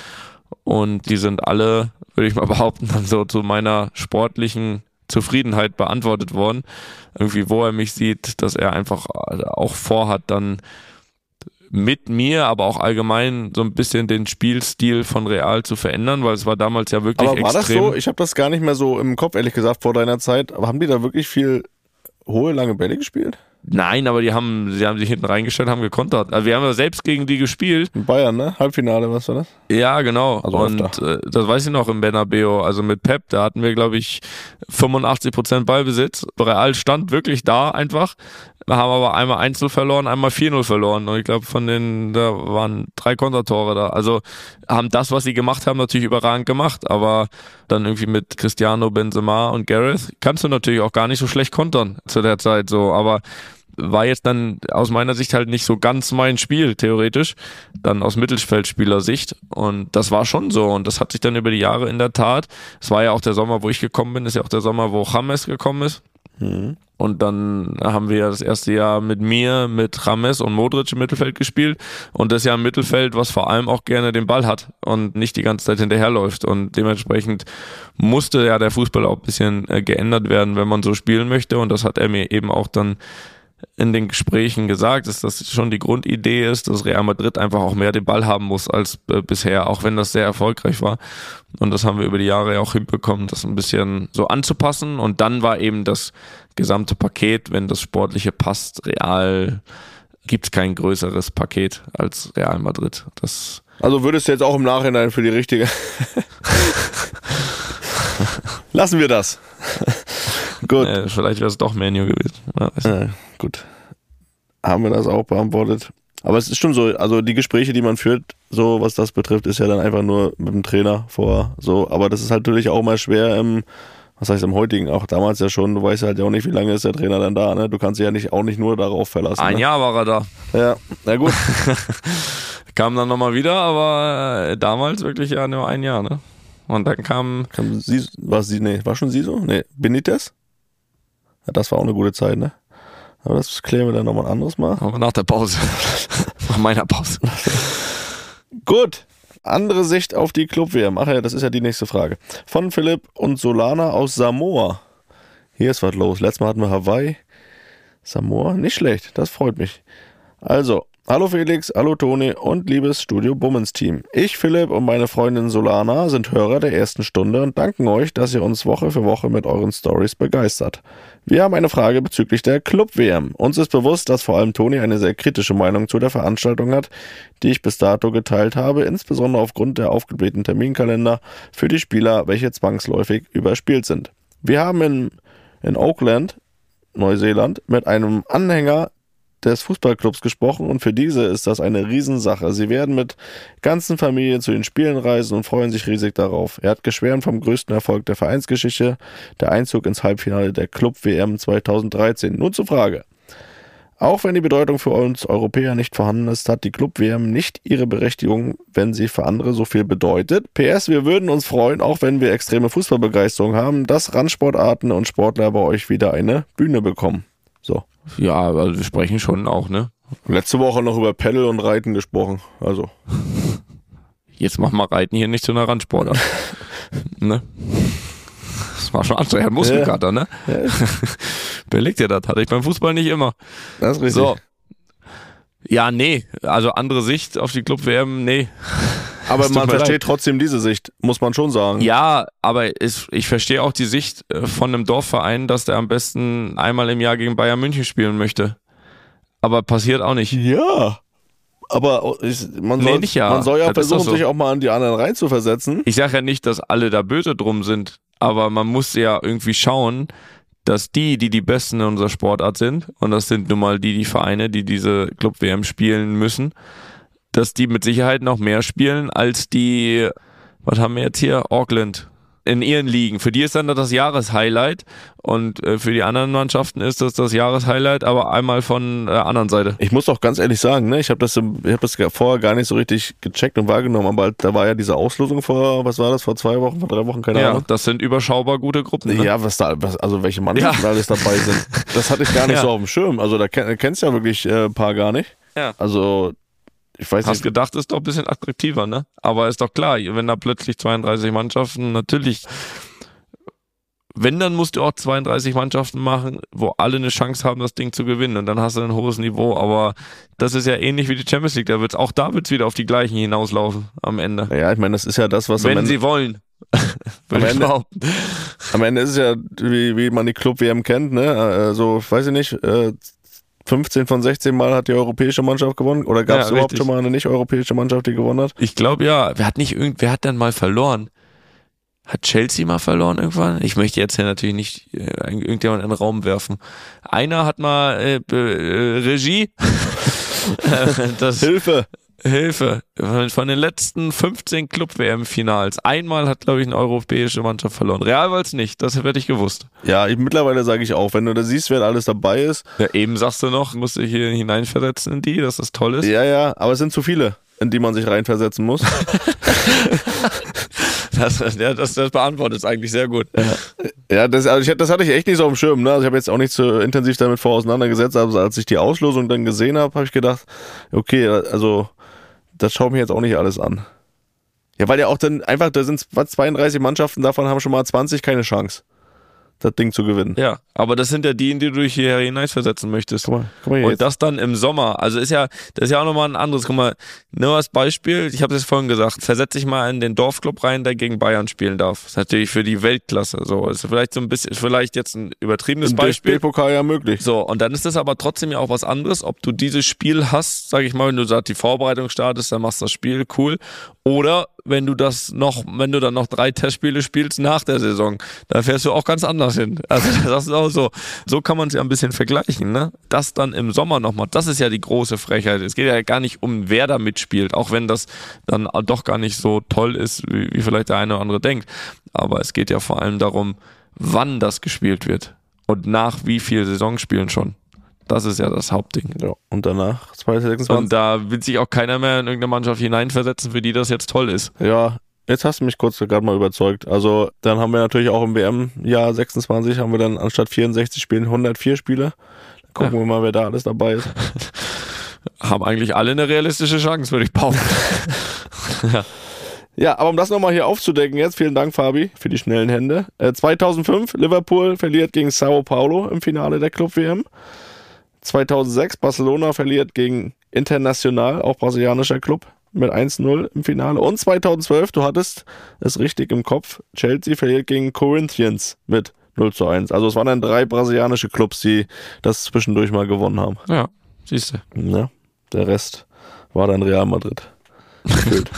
Und die sind alle, würde ich mal behaupten, dann so zu meiner sportlichen Zufriedenheit beantwortet worden. Irgendwie, wo er mich sieht, dass er einfach auch vorhat, dann mit mir, aber auch allgemein so ein bisschen den Spielstil von Real zu verändern, weil es war damals ja wirklich aber war extrem. Das so? Ich habe das gar nicht mehr so im Kopf, ehrlich gesagt, vor deiner Zeit. Aber haben die da wirklich viel hohe, lange Bälle gespielt? Nein, aber die haben, sie haben sich hinten reingestellt, haben gekontert. Also wir haben ja selbst gegen die gespielt. In Bayern, ne? Halbfinale, was war das? Ja, genau. Also und äh, das weiß ich noch im Bernabeu, also mit Pep, da hatten wir, glaube ich, fünfundachtzig Prozent Ballbesitz. Real stand wirklich da einfach. Wir haben aber einmal eins null verloren, einmal vier null verloren. Und ich glaube, von den, da waren drei Kontertore da. Also haben das, was sie gemacht haben, natürlich überragend gemacht. Aber dann irgendwie mit Cristiano, Benzema und Gareth kannst du natürlich auch gar nicht so schlecht kontern zu der Zeit so. Aber war jetzt dann aus meiner Sicht halt nicht so ganz mein Spiel, theoretisch. Dann aus Mittelfeldspielersicht. Und das war schon so. Und das hat sich dann über die Jahre in der Tat, es war ja auch der Sommer, wo ich gekommen bin, ist ja auch der Sommer, wo James gekommen ist. Mhm. Und dann haben wir ja das erste Jahr mit mir, mit James und Modric im Mittelfeld gespielt. Und das ist ja ein Mittelfeld, was vor allem auch gerne den Ball hat und nicht die ganze Zeit hinterherläuft. Und dementsprechend musste ja der Fußball auch ein bisschen geändert werden, wenn man so spielen möchte. Und das hat er mir eben auch dann in den Gesprächen gesagt, dass das schon die Grundidee ist, dass Real Madrid einfach auch mehr den Ball haben muss als äh, bisher, auch wenn das sehr erfolgreich war. Und das haben wir über die Jahre ja auch hinbekommen, das ein bisschen so anzupassen. Und dann war eben das gesamte Paket, wenn das Sportliche passt, Real, gibt es kein größeres Paket als Real Madrid. Das also würdest du jetzt auch im Nachhinein für die richtige... Lassen wir das. Gut. Äh, vielleicht wäre es doch Man U gewesen. Ja, gut. Haben wir das auch beantwortet. Aber es ist schon so, also die Gespräche, die man führt, so was das betrifft, ist ja dann einfach nur mit dem Trainer vor. So, aber das ist halt natürlich auch mal schwer im, was heißt im heutigen, auch damals ja schon, du weißt halt ja auch nicht, wie lange ist der Trainer dann da, ne? Du kannst dich ja nicht auch nicht nur darauf verlassen. Ein ne? Jahr war er da. Ja, na gut. Kam dann nochmal wieder, aber äh, damals wirklich ja nur ein Jahr, ne? Und dann kam... kam sie, war sie, nee, war schon sie so? Nee, Benitez? Ja, das war auch eine gute Zeit, ne? Aber das klären wir dann nochmal ein anderes Mal. Aber nach der Pause. Nach meiner Pause. Gut. Andere Sicht auf die Club-W M. Ach ja, das ist ja die nächste Frage. Von Philipp und Solana aus Samoa. Hier ist was los. Letztes Mal hatten wir Hawaii. Samoa, nicht schlecht. Das freut mich. Also, hallo Felix, hallo Toni und liebes Studio Bummens Team. Ich, Philipp und meine Freundin Solana sind Hörer der ersten Stunde und danken euch, dass ihr uns Woche für Woche mit euren Stories begeistert. Wir haben eine Frage bezüglich der Club-W M. Uns ist bewusst, dass vor allem Toni eine sehr kritische Meinung zu der Veranstaltung hat, die ich bis dato geteilt habe, insbesondere aufgrund der aufgeblähten Terminkalender für die Spieler, welche zwangsläufig überspielt sind. Wir haben in, in Auckland, Neuseeland, mit einem Anhänger des Fußballclubs gesprochen und für diese ist das eine Riesensache. Sie werden mit ganzen Familien zu den Spielen reisen und freuen sich riesig darauf. Er hat geschwärmt vom größten Erfolg der Vereinsgeschichte, der Einzug ins Halbfinale der Club-W M zweitausenddreizehn. Nun zur Frage. Auch wenn die Bedeutung für uns Europäer nicht vorhanden ist, hat die Club-W M nicht ihre Berechtigung, wenn sie für andere so viel bedeutet. P S, wir würden uns freuen, auch wenn wir extreme Fußballbegeisterung haben, dass Randsportarten und Sportler bei euch wieder eine Bühne bekommen. So. Ja, also wir sprechen schon auch, ne? Letzte Woche noch über Paddel und Reiten gesprochen, also. Jetzt machen wir Reiten hier nicht zu einer Randsportart. Ne? Das war schon anstrengend, Muskelkater, ja. Ne? Ja. Belegt dir das, hatte ich beim Fußball nicht immer. Das ist richtig. So. Ja, nee, also andere Sicht auf die Club-W M, nee. Aber man versteht leid. Trotzdem diese Sicht, muss man schon sagen. Ja, aber es, ich verstehe auch die Sicht von einem Dorfverein, dass der am besten einmal im Jahr gegen Bayern München spielen möchte. Aber passiert auch nicht. Ja, aber man soll, nee, nicht ja. man soll ja das versuchen, so. sich auch mal an die anderen reinzuversetzen. Ich sage ja nicht, dass alle da böse drum sind, aber man muss ja irgendwie schauen, dass die, die die Besten in unserer Sportart sind, und das sind nun mal die, die Vereine, die diese Club-W M spielen müssen, dass die mit Sicherheit noch mehr spielen als die, was haben wir jetzt hier, Auckland, in ihren Ligen. Für die ist dann das Jahreshighlight und äh, für die anderen Mannschaften ist das das Jahreshighlight, aber einmal von der anderen Seite. Ich muss auch ganz ehrlich sagen, ne, ich habe das, ich hab das vorher gar nicht so richtig gecheckt und wahrgenommen, aber da war ja diese Auslosung vor, was war das, vor zwei Wochen, vor drei Wochen, keine ja, Ahnung. Das sind überschaubar gute Gruppen. Ne? Ja, was da, was, also welche Mannschaften ja. alles dabei sind, das hatte ich gar nicht ja. so auf dem Schirm. Also da kenn, kennst du ja wirklich äh, ein paar gar nicht. Ja. Also Ich weiß Hast nicht. gedacht, ist doch ein bisschen attraktiver, ne? Aber ist doch klar, wenn da plötzlich zweiunddreißig Mannschaften, natürlich, wenn, dann musst du auch zweiunddreißig Mannschaften machen, wo alle eine Chance haben, das Ding zu gewinnen. Und dann hast du ein hohes Niveau. Aber das ist ja ähnlich wie die Champions League. Da wird's, auch da wird es wieder auf die gleichen hinauslaufen am Ende. Ja, ich meine, das ist ja das, was am Wenn Ende, sie wollen. am, Ende, am Ende ist es ja, wie, wie man die Club-W M kennt, ne? Also, weiß ich nicht, äh, fünfzehn von sechzehn Mal hat die europäische Mannschaft gewonnen. Oder gab es Ja, überhaupt richtig. schon mal eine nicht-europäische Mannschaft, die gewonnen hat? Ich glaube ja. Wer hat nicht irgend, wer hat denn mal verloren? Hat Chelsea mal verloren irgendwann? Ich möchte jetzt hier natürlich nicht äh, irgendjemand in den Raum werfen. Einer hat mal äh, äh, Regie. das, Hilfe! Hilfe. Von den letzten fünfzehn Club-W M-Finals. Einmal hat, glaube ich, eine europäische Mannschaft verloren. Real war es nicht, das hätte ich gewusst. Ja, ich, mittlerweile sage ich auch, wenn du da siehst, wer alles dabei ist. Ja, eben sagst du noch, musst du hier hineinversetzen in die, dass das toll ist. Ja, ja, aber es sind zu viele, in die man sich reinversetzen muss. Das, ja, das, das beantwortet es eigentlich sehr gut. Ja, das, also ich, das hatte ich echt nicht so auf dem Schirm. Ne? Also ich habe jetzt auch nicht so intensiv damit vor auseinandergesetzt, aber als ich die Auslosung dann gesehen habe, habe ich gedacht, okay, also das schaue ich mir jetzt auch nicht alles an. Ja, weil ja auch dann einfach, da sind zweiunddreißig Mannschaften, davon haben schon mal zwanzig keine Chance, das Ding zu gewinnen. Ja, aber das sind ja die, in die du dich hier hineinversetzen möchtest. Guck mal, guck mal hier Und jetzt. das dann im Sommer. Also ist ja, das ist ja auch nochmal ein anderes. Guck mal, nur als Beispiel, ich habe es vorhin gesagt, versetze dich mal in den Dorfclub rein, der gegen Bayern spielen darf. Das ist natürlich für die Weltklasse. So, ist vielleicht so ein bisschen, vielleicht jetzt ein übertriebenes Im Beispiel. D F B-Pokal ja möglich. So, und dann ist das aber trotzdem ja auch was anderes, ob du dieses Spiel hast, sag ich mal, wenn du sagst, die Vorbereitung startest, dann machst du das Spiel, cool. Oder wenn du das noch, wenn du dann noch drei Testspiele spielst nach der Saison, da fährst du auch ganz anders hin. Also das ist auch so. So kann man es ja ein bisschen vergleichen, ne? Das dann im Sommer nochmal, das ist ja die große Frechheit. Es geht ja gar nicht um, wer da mitspielt, auch wenn das dann doch gar nicht so toll ist, wie, wie vielleicht der eine oder andere denkt. Aber es geht ja vor allem darum, wann das gespielt wird und nach wie vielen Saisonspielen schon. Das ist ja das Hauptding. Ja, und danach zweitausendsechsundzwanzig. Und da will sich auch keiner mehr in irgendeine Mannschaft hineinversetzen, für die das jetzt toll ist. Ja, jetzt hast du mich kurz gerade mal überzeugt. Also dann haben wir natürlich auch im W M-Jahr sechsundzwanzig, haben wir dann anstatt vierundsechzig Spielen hundertvier Spiele. Dann gucken Ja. wir mal, wer da alles dabei ist. Haben eigentlich alle eine realistische Chance, würde ich behaupten. ja. Ja, aber um das nochmal hier aufzudecken jetzt, vielen Dank Fabi für die schnellen Hände. Äh, zweitausendfünf, Liverpool verliert gegen Sao Paulo im Finale der Club-W M. zweitausendsechs, Barcelona verliert gegen Internacional, auch brasilianischer Club, mit eins null im Finale. Und zweitausendzwölf, du hattest es richtig im Kopf, Chelsea verliert gegen Corinthians mit null zu eins. Also es waren dann drei brasilianische Clubs, die das zwischendurch mal gewonnen haben. Ja, siehst du. Ja, der Rest war dann Real Madrid. Gefühlt.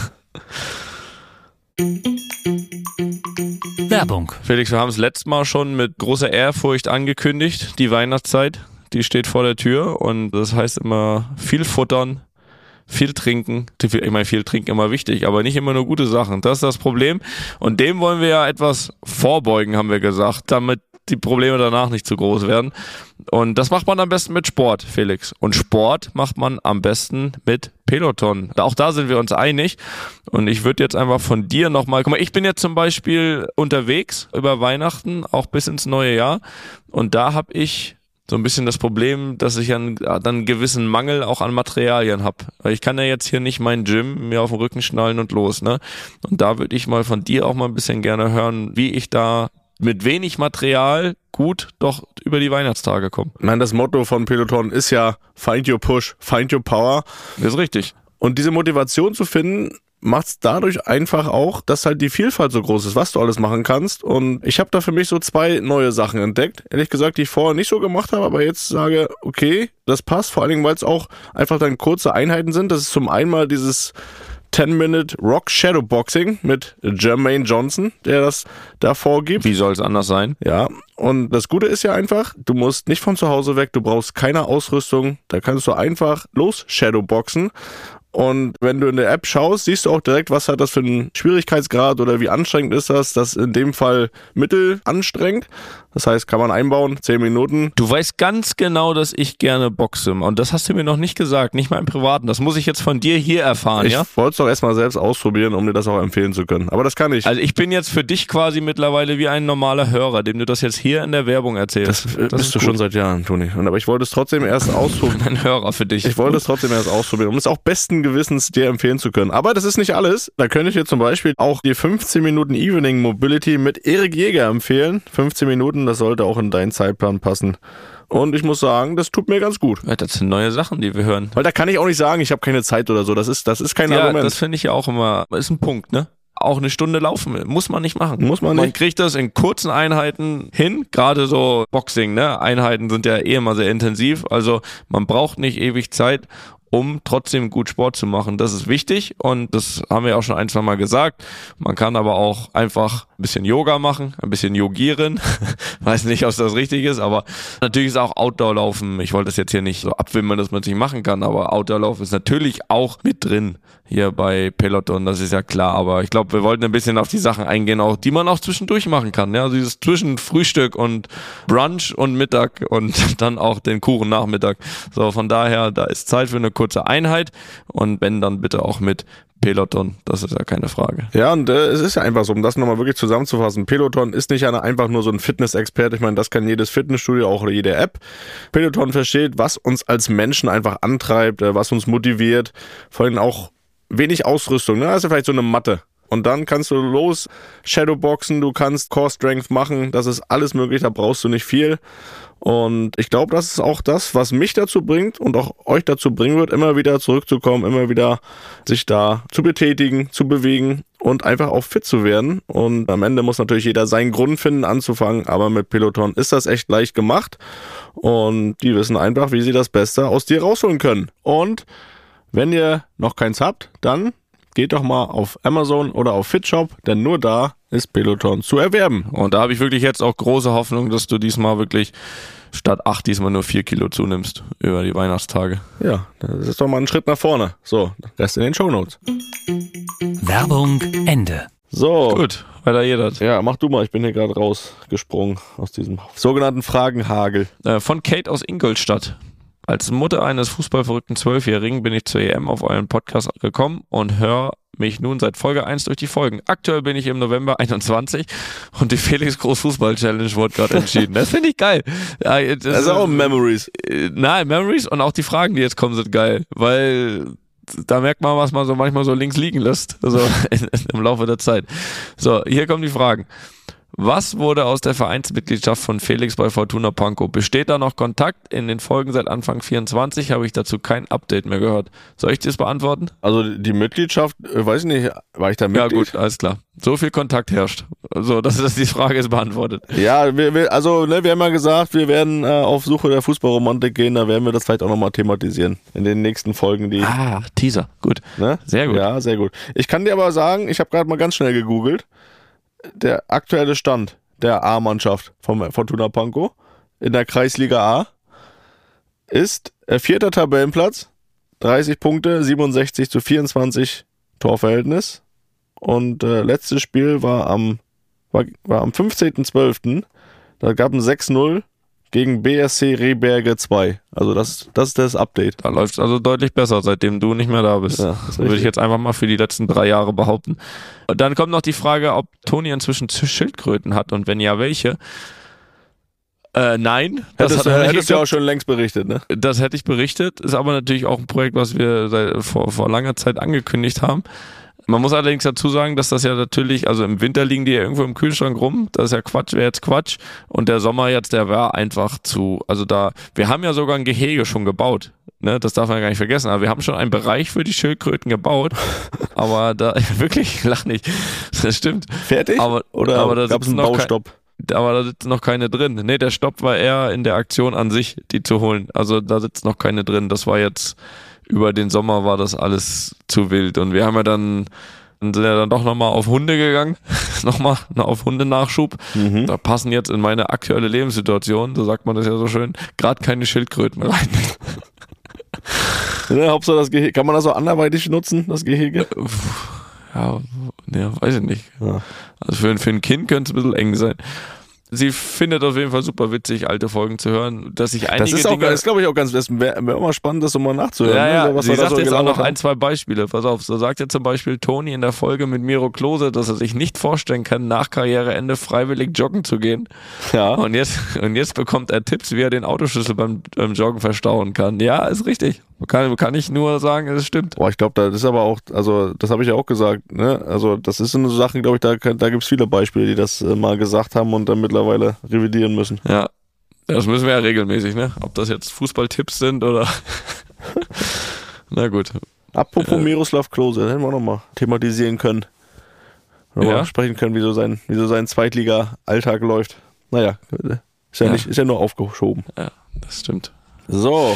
Werbung. Felix, wir haben es letztes Mal schon mit großer Ehrfurcht angekündigt, die Weihnachtszeit, die steht vor der Tür und das heißt immer viel futtern, viel trinken. Ich meine, viel trinken immer wichtig, aber nicht immer nur gute Sachen. Das ist das Problem und dem wollen wir ja etwas vorbeugen, haben wir gesagt, damit die Probleme danach nicht zu groß werden. Und das macht man am besten mit Sport, Felix. Und Sport macht man am besten mit Peloton. Auch da sind wir uns einig. Und ich würde jetzt einfach von dir nochmal, guck mal, ich bin jetzt zum Beispiel unterwegs über Weihnachten, auch bis ins neue Jahr. Und da habe ich so ein bisschen das Problem, dass ich einen, dann einen gewissen Mangel auch an Materialien habe. Weil ich kann ja jetzt hier nicht mein Gym mir auf den Rücken schnallen und los, ne? Und da würde ich mal von dir auch mal ein bisschen gerne hören, wie ich da mit wenig Material gut doch über die Weihnachtstage komme. Nein, das Motto von Peloton ist ja Find your push, find your power. Das ist richtig. Und diese Motivation zu finden, macht es dadurch einfach auch, dass halt die Vielfalt so groß ist, was du alles machen kannst. Und ich habe da für mich so zwei neue Sachen entdeckt. Ehrlich gesagt, die ich vorher nicht so gemacht habe, aber jetzt sage, okay, das passt. Vor allen Dingen, weil es auch einfach dann kurze Einheiten sind. Das ist zum einen mal dieses ten-Minute Rock Shadowboxing mit Jermaine Johnson, der das da vorgibt. Wie soll es anders sein? Ja, und das Gute ist ja einfach, du musst nicht von zu Hause weg, du brauchst keine Ausrüstung, da kannst du einfach los Shadowboxen. Und wenn du in der App schaust, siehst du auch direkt, was hat das für einen Schwierigkeitsgrad oder wie anstrengend ist das. Das ist in dem Fall mittelanstrengend. Das heißt, kann man einbauen, zehn Minuten. Du weißt ganz genau, dass ich gerne boxe. Und das hast du mir noch nicht gesagt, nicht mal im Privaten. Das muss ich jetzt von dir hier erfahren, ich ja? Ich wollte es doch erstmal selbst ausprobieren, um dir das auch empfehlen zu können. Aber das kann ich. Also ich bin jetzt für dich quasi mittlerweile wie ein normaler Hörer, dem du das jetzt hier in der Werbung erzählst. Das, das bist du gut. Schon seit Jahren, Toni. Und aber ich wollte es trotzdem erst ausprobieren. Ein Hörer für dich. Ich wollte es trotzdem erst ausprobieren, um es auch besten Gewissens dir empfehlen zu können. Aber das ist nicht alles. Da könnte ich dir zum Beispiel auch die fünfzehn Minuten Evening Mobility mit Erik Jäger empfehlen. fünfzehn Minuten, das sollte auch in deinen Zeitplan passen. Und ich muss sagen, das tut mir ganz gut. Ja, das sind neue Sachen, die wir hören. Weil da kann ich auch nicht sagen, ich habe keine Zeit oder so. Das ist, das ist kein ja, Argument. Das finde ich ja auch immer, ist ein Punkt, ne? Auch eine Stunde laufen muss man nicht machen. Muss man nicht. Man kriegt das in kurzen Einheiten hin. Gerade so Boxing, ne? Einheiten sind ja eh immer sehr intensiv. Also man braucht nicht ewig Zeit, um trotzdem gut Sport zu machen. Das ist wichtig und das haben wir auch schon ein, zwei Mal gesagt. Man kann aber auch einfach ein bisschen Yoga machen, ein bisschen yogieren. Weiß nicht, ob das richtig ist, aber natürlich ist auch Outdoor-Laufen. Ich wollte das jetzt hier nicht so abwimmeln, dass man es nicht machen kann, aber Outdoor-Laufen ist natürlich auch mit drin hier bei Peloton, das ist ja klar. Aber ich glaube, wir wollten ein bisschen auf die Sachen eingehen, auch die man auch zwischendurch machen kann. Ja, also dieses zwischen Frühstück und Brunch und Mittag und dann auch den Kuchen Nachmittag. So, von daher, da ist Zeit für eine kurze Einheit und wenn, dann bitte auch mit Peloton, das ist ja keine Frage. Ja, und äh, es ist ja einfach so, um das nochmal wirklich zusammenzufassen, Peloton ist nicht eine, einfach nur so ein Fitness-Experte, ich meine, das kann jedes Fitnessstudio, auch jede App. Peloton versteht, was uns als Menschen einfach antreibt, äh, was uns motiviert, vor allem auch wenig Ausrüstung, ne? Also vielleicht so eine Matte. Und dann kannst du los Shadowboxen, du kannst Core Strength machen, das ist alles möglich, da brauchst du nicht viel. Und ich glaube, das ist auch das, was mich dazu bringt und auch euch dazu bringen wird, immer wieder zurückzukommen, immer wieder sich da zu betätigen, zu bewegen und einfach auch fit zu werden. Und am Ende muss natürlich jeder seinen Grund finden, anzufangen, aber mit Peloton ist das echt leicht gemacht und die wissen einfach, wie sie das Beste aus dir rausholen können. Und wenn ihr noch keins habt, dann geht doch mal auf Amazon oder auf Fitshop, denn nur da ist Peloton zu erwerben. Und da habe ich wirklich jetzt auch große Hoffnung, dass du diesmal wirklich statt acht diesmal nur vier Kilo zunimmst über die Weihnachtstage. Ja, das ist doch mal ein Schritt nach vorne. So, Rest in den Shownotes. Werbung Ende. So. Gut, weiter jeder. Ja, mach du mal, ich bin hier gerade rausgesprungen aus diesem sogenannten Fragenhagel. Äh, von Kate aus Ingolstadt. Als Mutter eines fußballverrückten Zwölfjährigen bin ich zur E M auf euren Podcast gekommen und höre mich nun seit Folge eins durch die Folgen. Aktuell bin ich im November einundzwanzig und die Felix Groß Fußball Challenge wurde gerade entschieden. Das finde ich geil. Ja, das, das ist auch Memories. Äh, nein, Memories und auch die Fragen, die jetzt kommen, sind geil, weil da merkt man, was man so manchmal so links liegen lässt, also in, in, im Laufe der Zeit. So, hier kommen die Fragen. Was wurde aus der Vereinsmitgliedschaft von Felix bei Fortuna Pankow? Besteht da noch Kontakt? In den Folgen seit Anfang vierundzwanzig habe ich dazu kein Update mehr gehört. Soll ich das beantworten? Also die Mitgliedschaft, weiß ich nicht, war ich da Mitglied? Ja gut, alles klar. So viel Kontakt herrscht. So, dass das die Frage ist beantwortet. Ja, wir, wir, also ne, wir haben ja gesagt, wir werden äh, auf Suche der Fußballromantik gehen, da werden wir das vielleicht auch nochmal thematisieren in den nächsten Folgen. Die, ah, Teaser, gut. Ne? Sehr gut. Ja, sehr gut. Ich kann dir aber sagen, ich habe gerade mal ganz schnell gegoogelt, der aktuelle Stand der A-Mannschaft vom Fortuna Pankow in der Kreisliga A ist äh, vierter Tabellenplatz, dreißig Punkte, siebenundsechzig zu vierundzwanzig Torverhältnis und äh, letztes Spiel war am war, war am fünfzehnten zwölften Da gab es ein sechs null gegen B S C Rehberge zwei. Also das, das ist das Update. Da läuft es also deutlich besser, seitdem du nicht mehr da bist. Ja, das würde ich jetzt einfach mal für die letzten drei Jahre behaupten. Und dann kommt noch die Frage, ob Toni inzwischen Schildkröten hat und wenn ja, welche. Äh, nein. Das hättest hat du hättest ja auch schon längst berichtet, ne? Das hätte ich berichtet. Ist aber natürlich auch ein Projekt, was wir seit, vor, vor langer Zeit angekündigt haben. Man muss allerdings dazu sagen, dass das ja natürlich, also im Winter liegen die ja irgendwo im Kühlschrank rum, das ist ja Quatsch, wäre jetzt Quatsch und der Sommer jetzt, der war einfach zu, also da, wir haben ja sogar ein Gehege schon gebaut, ne, das darf man ja gar nicht vergessen, aber wir haben schon einen Bereich für die Schildkröten gebaut, aber da, wirklich, lach nicht, das stimmt. Fertig? Aber, Oder aber da gab es einen Baustopp? Kein, aber da sitzen noch keine drin, ne, der Stopp war eher in der Aktion an sich, die zu holen, also da sitzt noch keine drin, das war jetzt, über den Sommer war das alles zu wild und wir haben ja dann sind ja dann doch nochmal auf Hunde gegangen, nochmal auf Hundenachschub. Mhm. Da passen jetzt in meine aktuelle Lebenssituation, so sagt man das ja so schön, gerade keine Schildkröten rein. Ja, Hauptsache das Gehege, kann man das auch anderweitig nutzen, das Gehege? Ja, ja weiß ich nicht. Ja. Also für, für ein Kind könnte es ein bisschen eng sein. sie findet auf jeden Fall super witzig, alte Folgen zu hören, dass ich einige Das ist auch, Dinge, das glaube ich auch ganz, das wäre wär immer spannend, das so mal nachzuhören. ja, ja, ne? Was sie wir da sagt so jetzt auch gelabert noch haben. ein, zwei Beispiele. Pass auf, so sagt ja zum Beispiel Toni in der Folge mit Miro Klose, dass er sich nicht vorstellen kann, nach Karriereende freiwillig joggen zu gehen. Ja. Und jetzt, und jetzt bekommt er Tipps, wie er den Autoschlüssel beim, beim Joggen verstauen kann. Ja, ist richtig. Kann, kann ich nur sagen, es stimmt. Boah, ich glaube, das ist aber auch, also das habe ich ja auch gesagt, ne? Also das ist so eine Sache, glaube ich, da, da gibt es viele Beispiele, die das äh, mal gesagt haben und dann mittlerweile revidieren müssen. Ja, das müssen wir ja regelmäßig, ne? Ob das jetzt Fußballtipps sind oder... Na gut. Apropos Äh. Miroslav Klose, den hätten wir auch nochmal thematisieren können. Oder Ja. mal sprechen können, wie so sein, wie so sein Zweitliga-Alltag läuft. Naja, ist ja, Ja. nicht, ist ja nur aufgeschoben. Ja, das stimmt. So.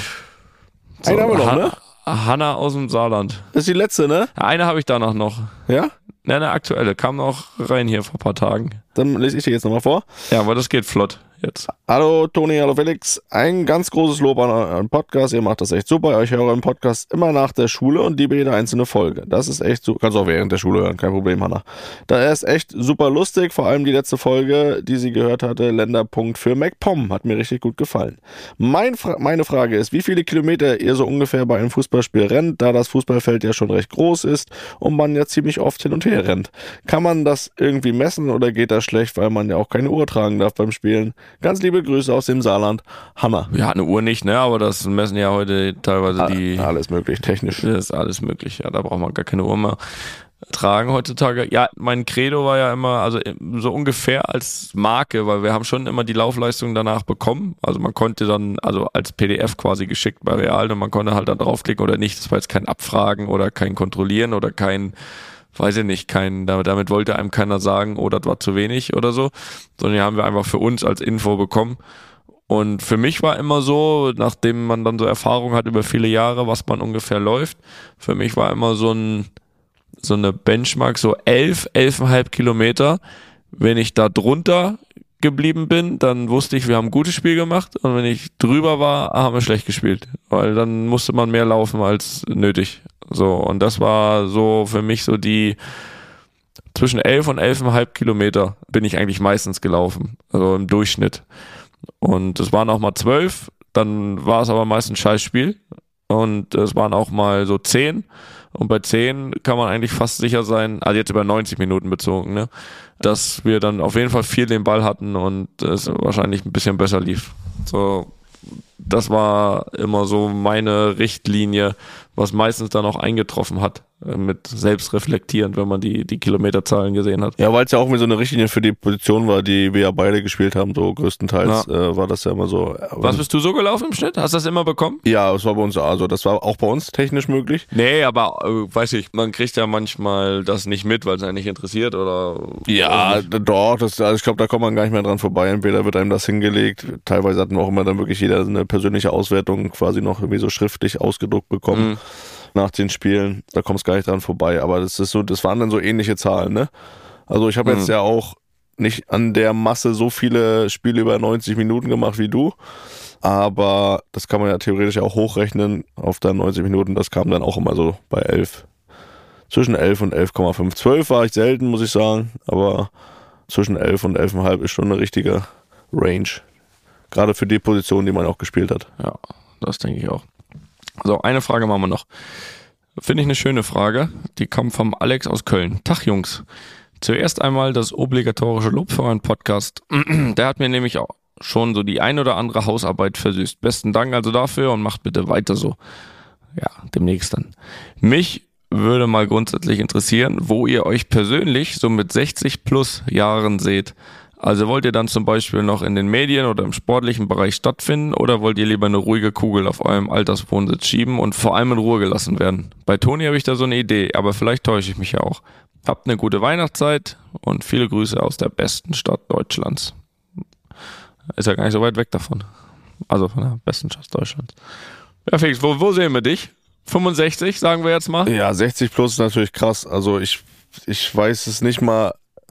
So, Einen haben wir noch, Han- ne? Hanna aus dem Saarland. Das ist die letzte, ne? Eine habe ich danach noch. Ja? Ne, eine aktuelle. Kam noch rein hier vor ein paar Tagen. Dann lese ich dir jetzt nochmal vor. Ja, aber das geht flott jetzt. Hallo Toni, hallo Felix. Ein ganz großes Lob an euren Podcast. Ihr macht das echt super. Ich höre euren Podcast immer nach der Schule und liebe jede einzelne Folge. Das ist echt super. Kannst auch während der Schule hören, kein Problem, Hanna. Da ist echt super lustig. Vor allem die letzte Folge, die sie gehört hatte, Länderpunkt für MacPom, hat mir richtig gut gefallen. Mein Fra- meine Frage ist, wie viele Kilometer ihr so ungefähr bei einem Fußballspiel rennt, da das Fußballfeld ja schon recht groß ist und man ja ziemlich oft hin und her rennt. Kann man das irgendwie messen oder geht das schlecht, weil man ja auch keine Uhr tragen darf beim Spielen? Ganz liebe Grüße aus dem Saarland. Hanna. Ja, eine Uhr nicht, ne? Aber das messen ja heute teilweise die. Alles möglich, technisch. Das ist alles möglich. Ja, da braucht man gar keine Uhr mehr tragen heutzutage. Ja, mein Credo war ja immer, also so ungefähr als Marke, weil wir haben schon immer die Laufleistung danach bekommen. Also man konnte dann, also als P D F quasi geschickt bei Real und man konnte halt dann draufklicken oder nicht. Das war jetzt kein Abfragen oder kein Kontrollieren oder kein, weiß ich nicht, kein, damit wollte einem keiner sagen, oh, das war zu wenig oder so, sondern die haben wir einfach für uns als Info bekommen. Und für mich war immer so, nachdem man dann so Erfahrung hat über viele Jahre, was man ungefähr läuft, für mich war immer so ein, so eine Benchmark, so elf, elfeinhalb Kilometer. Wenn ich da drunter geblieben bin, dann wusste ich, wir haben ein gutes Spiel gemacht, und wenn ich drüber war, haben wir schlecht gespielt, weil dann musste man mehr laufen als nötig. So, und das war so für mich so die zwischen elf und elf Komma fünf Kilometer bin ich eigentlich meistens gelaufen, also im Durchschnitt. Und es waren auch mal zwölf, dann war es aber meist ein Scheißspiel, und es waren auch mal so zehn, und bei zehn kann man eigentlich fast sicher sein, also jetzt über neunzig Minuten bezogen, ne, dass wir dann auf jeden Fall viel den Ball hatten und es wahrscheinlich ein bisschen besser lief. So, das war immer so meine Richtlinie, was meistens dann auch eingetroffen hat, mit selbstreflektierend, wenn man die, die Kilometerzahlen gesehen hat. Ja, weil es ja auch mir so eine Richtlinie für die Position war, die wir ja beide gespielt haben, so größtenteils Ja. äh, war das ja immer so. Was bist du so gelaufen im Schnitt? Hast du das immer bekommen? Ja, es war bei uns, also das war auch bei uns technisch möglich. Nee, aber äh, weiß ich, man kriegt ja manchmal das nicht mit, weil es einen nicht interessiert oder... Ja, doch, das, also ich glaube, da kommt man gar nicht mehr dran vorbei. Entweder wird einem das hingelegt, teilweise hatten wir auch immer dann wirklich jeder eine persönliche Auswertung quasi noch irgendwie so schriftlich ausgedruckt bekommen. Mhm. Nach den Spielen, da kommst du gar nicht dran vorbei, aber das ist so, das waren dann so ähnliche Zahlen, ne? Also ich habe Mhm. jetzt ja auch nicht an der Masse so viele Spiele über neunzig Minuten gemacht wie du, aber das kann man ja theoretisch auch hochrechnen auf dann neunzig Minuten, das kam dann auch immer so bei elf. Zwischen elf und elf Komma fünf. zwölf war ich selten, muss ich sagen, aber zwischen elf und elf Komma fünf ist schon eine richtige Range. Gerade für die Position, die man auch gespielt hat. Ja, das denke ich auch. So, eine Frage machen wir noch. Finde ich eine schöne Frage. Die kommt vom Alex aus Köln. Tag, Jungs. Zuerst einmal das obligatorische Lob für euren Podcast. Der hat mir nämlich auch schon so die ein oder andere Hausarbeit versüßt. Besten Dank also dafür und macht bitte weiter so. Ja, demnächst dann. Mich würde mal grundsätzlich interessieren, wo ihr euch persönlich so mit sechzig plus Jahren seht. Also wollt ihr dann zum Beispiel noch in den Medien oder im sportlichen Bereich stattfinden, oder wollt ihr lieber eine ruhige Kugel auf eurem Alterswohnsitz schieben und vor allem in Ruhe gelassen werden? Bei Toni habe ich da so eine Idee, aber vielleicht täusche ich mich ja auch. Habt eine gute Weihnachtszeit und viele Grüße aus der besten Stadt Deutschlands. Ist ja gar nicht so weit weg davon. Also von der besten Stadt Deutschlands. Ja, Felix, wo, wo sehen wir dich? fünfundsechzig, sagen wir jetzt mal? Ja, sechzig plus ist natürlich krass. Also ich, ich weiß es nicht mal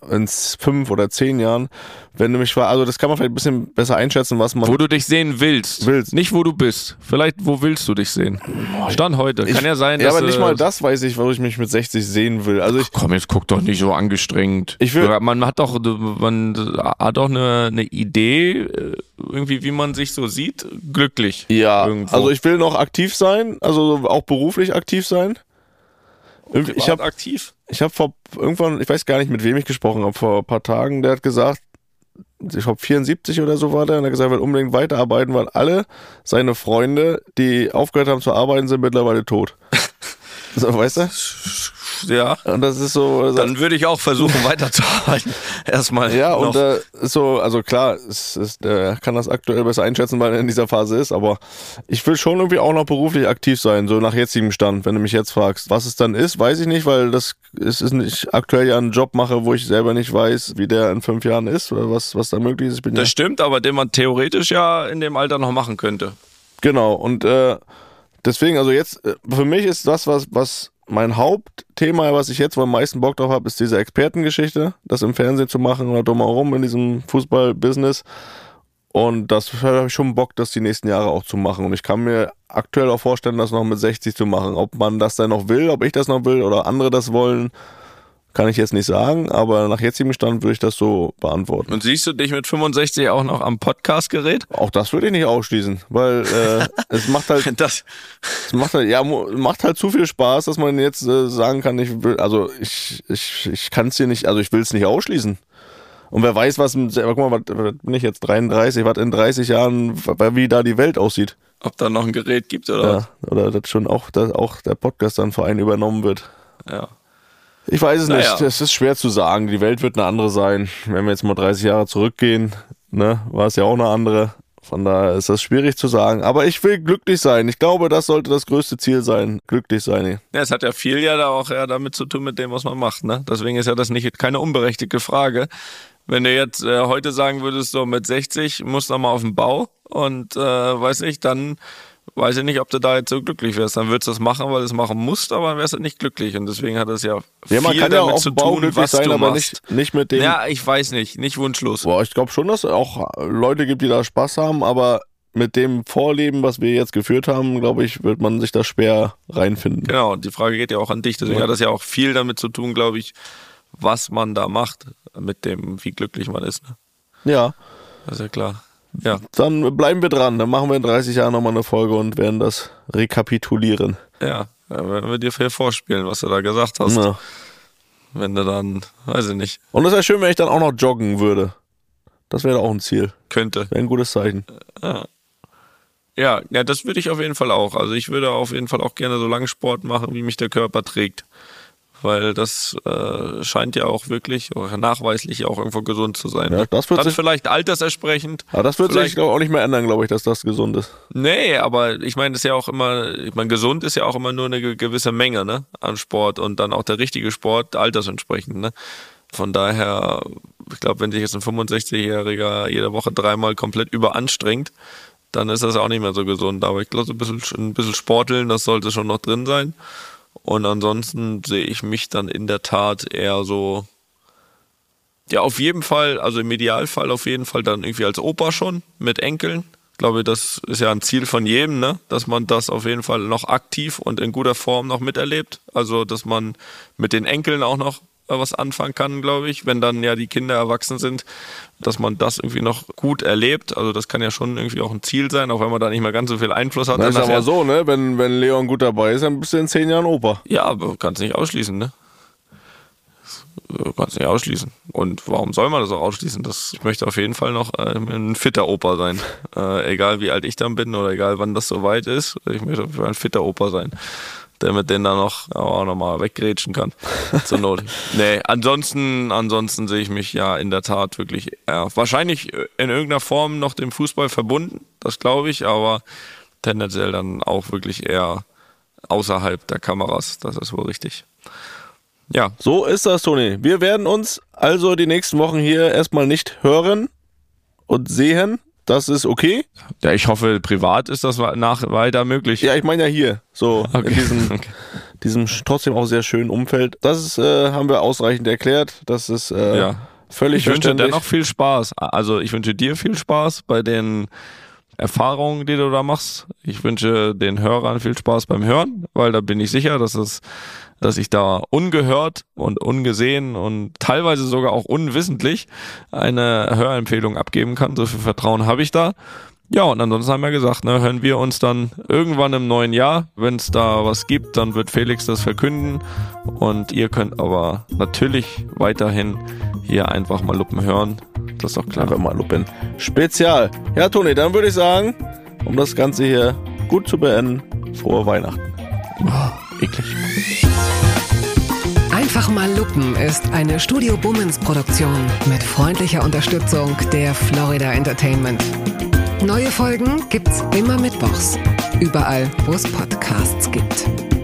in fünf oder zehn Jahren, wenn du mich fragst, also das kann man vielleicht ein bisschen besser einschätzen, was man... Wo du dich sehen willst. willst. Nicht, wo du bist. Vielleicht, wo willst du dich sehen? Stand heute. Kann ich, ja sein, ja, dass... aber nicht äh, mal das weiß ich, wo ich mich mit sechzig sehen will. Also ich, Komm, jetzt guck doch nicht so angestrengt. Ich will- man hat doch, man hat doch eine, eine Idee, irgendwie, wie man sich so sieht, glücklich. ja, irgendwo. also ich will noch aktiv sein, also auch beruflich aktiv sein. Irgendwie- Ich habe aktiv. ich hab vor irgendwann, ich weiß gar nicht, mit wem ich gesprochen habe, vor ein paar Tagen, der hat gesagt, ich glaube vierundsiebzig oder so war der, und er hat gesagt, er will unbedingt weiterarbeiten, weil alle seine Freunde, die aufgehört haben zu arbeiten, sind mittlerweile tot. So, weißt du? Ja. Und das ist so... Dann würde ich auch versuchen, weiterzuarbeiten. Erstmal. ja, noch. und äh, ist so, also klar, es ist, er kann das aktuell besser einschätzen, weil er in dieser Phase ist, aber ich will schon irgendwie auch noch beruflich aktiv sein, so nach jetzigem Stand, wenn du mich jetzt fragst. Was es dann ist, weiß ich nicht, weil das es ist nicht aktuell ja einen Job mache, wo ich selber nicht weiß, wie der in fünf Jahren ist oder was, was da möglich ist. Ich bin Das ja, stimmt, aber den man theoretisch ja in dem Alter noch machen könnte. genau, und äh, deswegen, also jetzt, äh, für mich ist das, was, was mein Hauptthema, was ich jetzt wohl am meisten Bock drauf habe, ist diese Expertengeschichte, das im Fernsehen zu machen oder drumherum in diesem Fußball-Business. Und das habe ich schon Bock, das die nächsten Jahre auch zu machen. Und ich kann mir aktuell auch vorstellen, das noch mit sechzig zu machen. Ob man das dann noch will, ob ich das noch will oder andere das wollen, kann ich jetzt nicht sagen. Aber nach jetzigem Stand würde ich das so beantworten. Und siehst du dich mit fünfundsechzig auch noch am Podcastgerät? Auch das würde ich nicht ausschließen, weil äh, es macht halt... Das, Es macht halt, ja, mu- macht halt zu viel Spaß, dass man jetzt äh, sagen kann, ich will, also ich, ich, ich kann es hier nicht, also ich will es nicht ausschließen. Und wer weiß, was, mit- guck mal, was, was bin ich jetzt dreiunddreißig, was in dreißig Jahren, wie da die Welt aussieht. ob da noch ein Gerät gibt oder Ja, oder das schon auch, dass auch der Podcast dann Verein übernommen wird. was? Ja. Ich weiß es Naja. nicht, es ist schwer zu sagen, die Welt wird eine andere sein. Wenn wir jetzt mal dreißig Jahre zurückgehen, ne, war es ja auch eine andere. Von daher ist das schwierig zu sagen. Aber ich will glücklich sein. Ich glaube, das sollte das größte Ziel sein. Glücklich sein. Ja, es hat ja viel ja da auch ja damit zu tun mit dem, was man macht, ne? Deswegen ist ja das nicht keine unberechtigte Frage. Wenn du jetzt äh, heute sagen würdest, so mit sechzig musst du noch mal auf den Bau und äh, weiß ich, dann weiß ich nicht, ob du da jetzt so glücklich wärst. Dann würdest du das machen, weil du es machen musst, aber dann wärst du nicht glücklich. Und deswegen hat das ja viel Ja, man kann ja damit auch auf zu dem Bau tun, glücklich was sein, du aber machst. nicht, nicht mit dem... Ja, ich weiß nicht, nicht wunschlos. Boah, ich glaube schon, dass es auch Leute gibt, die da Spaß haben, aber mit dem Vorleben, was wir jetzt geführt haben, glaube ich, wird man sich da schwer reinfinden. Genau, und die Frage geht ja auch an dich. Deswegen Ja. hat das ja auch viel damit zu tun, glaube ich, was man da macht, mit dem, wie glücklich man ist. Ne? Ja, Das ist ja klar. Ja, dann bleiben wir dran. Dann machen wir in dreißig Jahren nochmal eine Folge und werden das rekapitulieren. ja, da werden wir dir viel vorspielen, was du da gesagt hast. Ja. Wenn du dann, weiß ich nicht, Und es wäre schön, wenn ich dann auch noch joggen würde. Das wäre auch ein Ziel. könnte. Wäre ein gutes Zeichen. Ja, ja, das würde ich auf jeden Fall auch. Also ich würde auf jeden Fall auch gerne so lange Sport machen, wie mich der Körper trägt. Weil das äh, scheint ja auch wirklich, oder nachweislich auch irgendwo gesund zu sein. Ja, ne? das wird Dann sich- vielleicht altersersprechend. Aber das wird sich Vielleicht- glaub, auch nicht mehr ändern, glaube ich, dass das gesund ist. Nee, aber ich meine, das ist ja auch immer, ich meine, gesund ist ja auch immer nur eine ge- gewisse Menge, ne, an Sport und dann auch der richtige Sport altersentsprechend, ne. Von daher, ich glaube, wenn sich jetzt ein fünfundsechzigjähriger jede Woche dreimal komplett überanstrengt, dann ist das auch nicht mehr so gesund. Aber ich glaube, so ein bisschen, ein bisschen Sporteln, das sollte schon noch drin sein. Und ansonsten sehe ich mich dann in der Tat eher so, ja, auf jeden Fall, also im Idealfall auf jeden Fall dann irgendwie als Opa schon mit Enkeln. Ich glaube, das ist ja ein Ziel von jedem, ne? Dass man das auf jeden Fall noch aktiv und in guter Form noch miterlebt. Also, dass man mit den Enkeln auch noch äh, was anfangen kann, glaube ich, wenn dann ja die Kinder erwachsen sind, dass man das irgendwie noch gut erlebt. Also das kann ja schon irgendwie auch ein Ziel sein, auch wenn man da nicht mehr ganz so viel Einfluss hat. Na, dann ich sag nachher. mal so, ne? Wenn, wenn Leon gut dabei ist, dann bist du in zehn Jahren Opa. Ja, aber kannst nicht ausschließen, ne? Kannst nicht ausschließen. Und warum soll man das auch ausschließen? Das, ich möchte auf jeden Fall noch äh, ein fitter Opa sein. Äh, egal wie alt ich dann bin oder egal wann das soweit ist. Ich möchte auf jeden Fall ein fitter Opa sein, der mit denen dann noch, auch noch mal weggrätschen kann. Zur Not. Nee, ansonsten, ansonsten sehe ich mich ja in der Tat wirklich äh, wahrscheinlich in irgendeiner Form noch dem Fußball verbunden. Das glaube ich, aber tendenziell dann auch wirklich eher außerhalb der Kameras. Das ist wohl richtig. Ja, So ist das, Toni. Wir werden uns also die nächsten Wochen hier erstmal nicht hören und sehen. das ist okay. Ja, ich hoffe, privat ist das nach weiter möglich. Ja, ich meine ja hier, so Okay. in diesem, Okay. diesem trotzdem auch sehr schönen Umfeld. Das ist, äh, haben wir ausreichend erklärt. Das ist äh, Ja. völlig Ich wünsche verständlich. dennoch viel Spaß. Also ich wünsche dir viel Spaß bei den Erfahrungen, die du da machst. Ich wünsche den Hörern viel Spaß beim Hören, weil da bin ich sicher, dass es, dass ich da ungehört und ungesehen und teilweise sogar auch unwissentlich eine Hörempfehlung abgeben kann. So viel Vertrauen habe ich da. Ja, und ansonsten haben wir gesagt, ne, hören wir uns dann irgendwann im neuen Jahr. Wenn es da was gibt, dann wird Felix das verkünden. Und ihr könnt aber natürlich weiterhin hier einfach mal Luppen hören. Das ist doch klar. Einfach mal Lupen. Spezial. Ja, Toni, dann würde ich sagen, um das Ganze hier gut zu beenden, frohe Weihnachten. Oh, eklig. Einfach mal Lupen ist eine Studio Bummens Produktion mit freundlicher Unterstützung der Florida Entertainment. Neue Folgen gibt's immer mittwochs. Überall, wo es Podcasts gibt.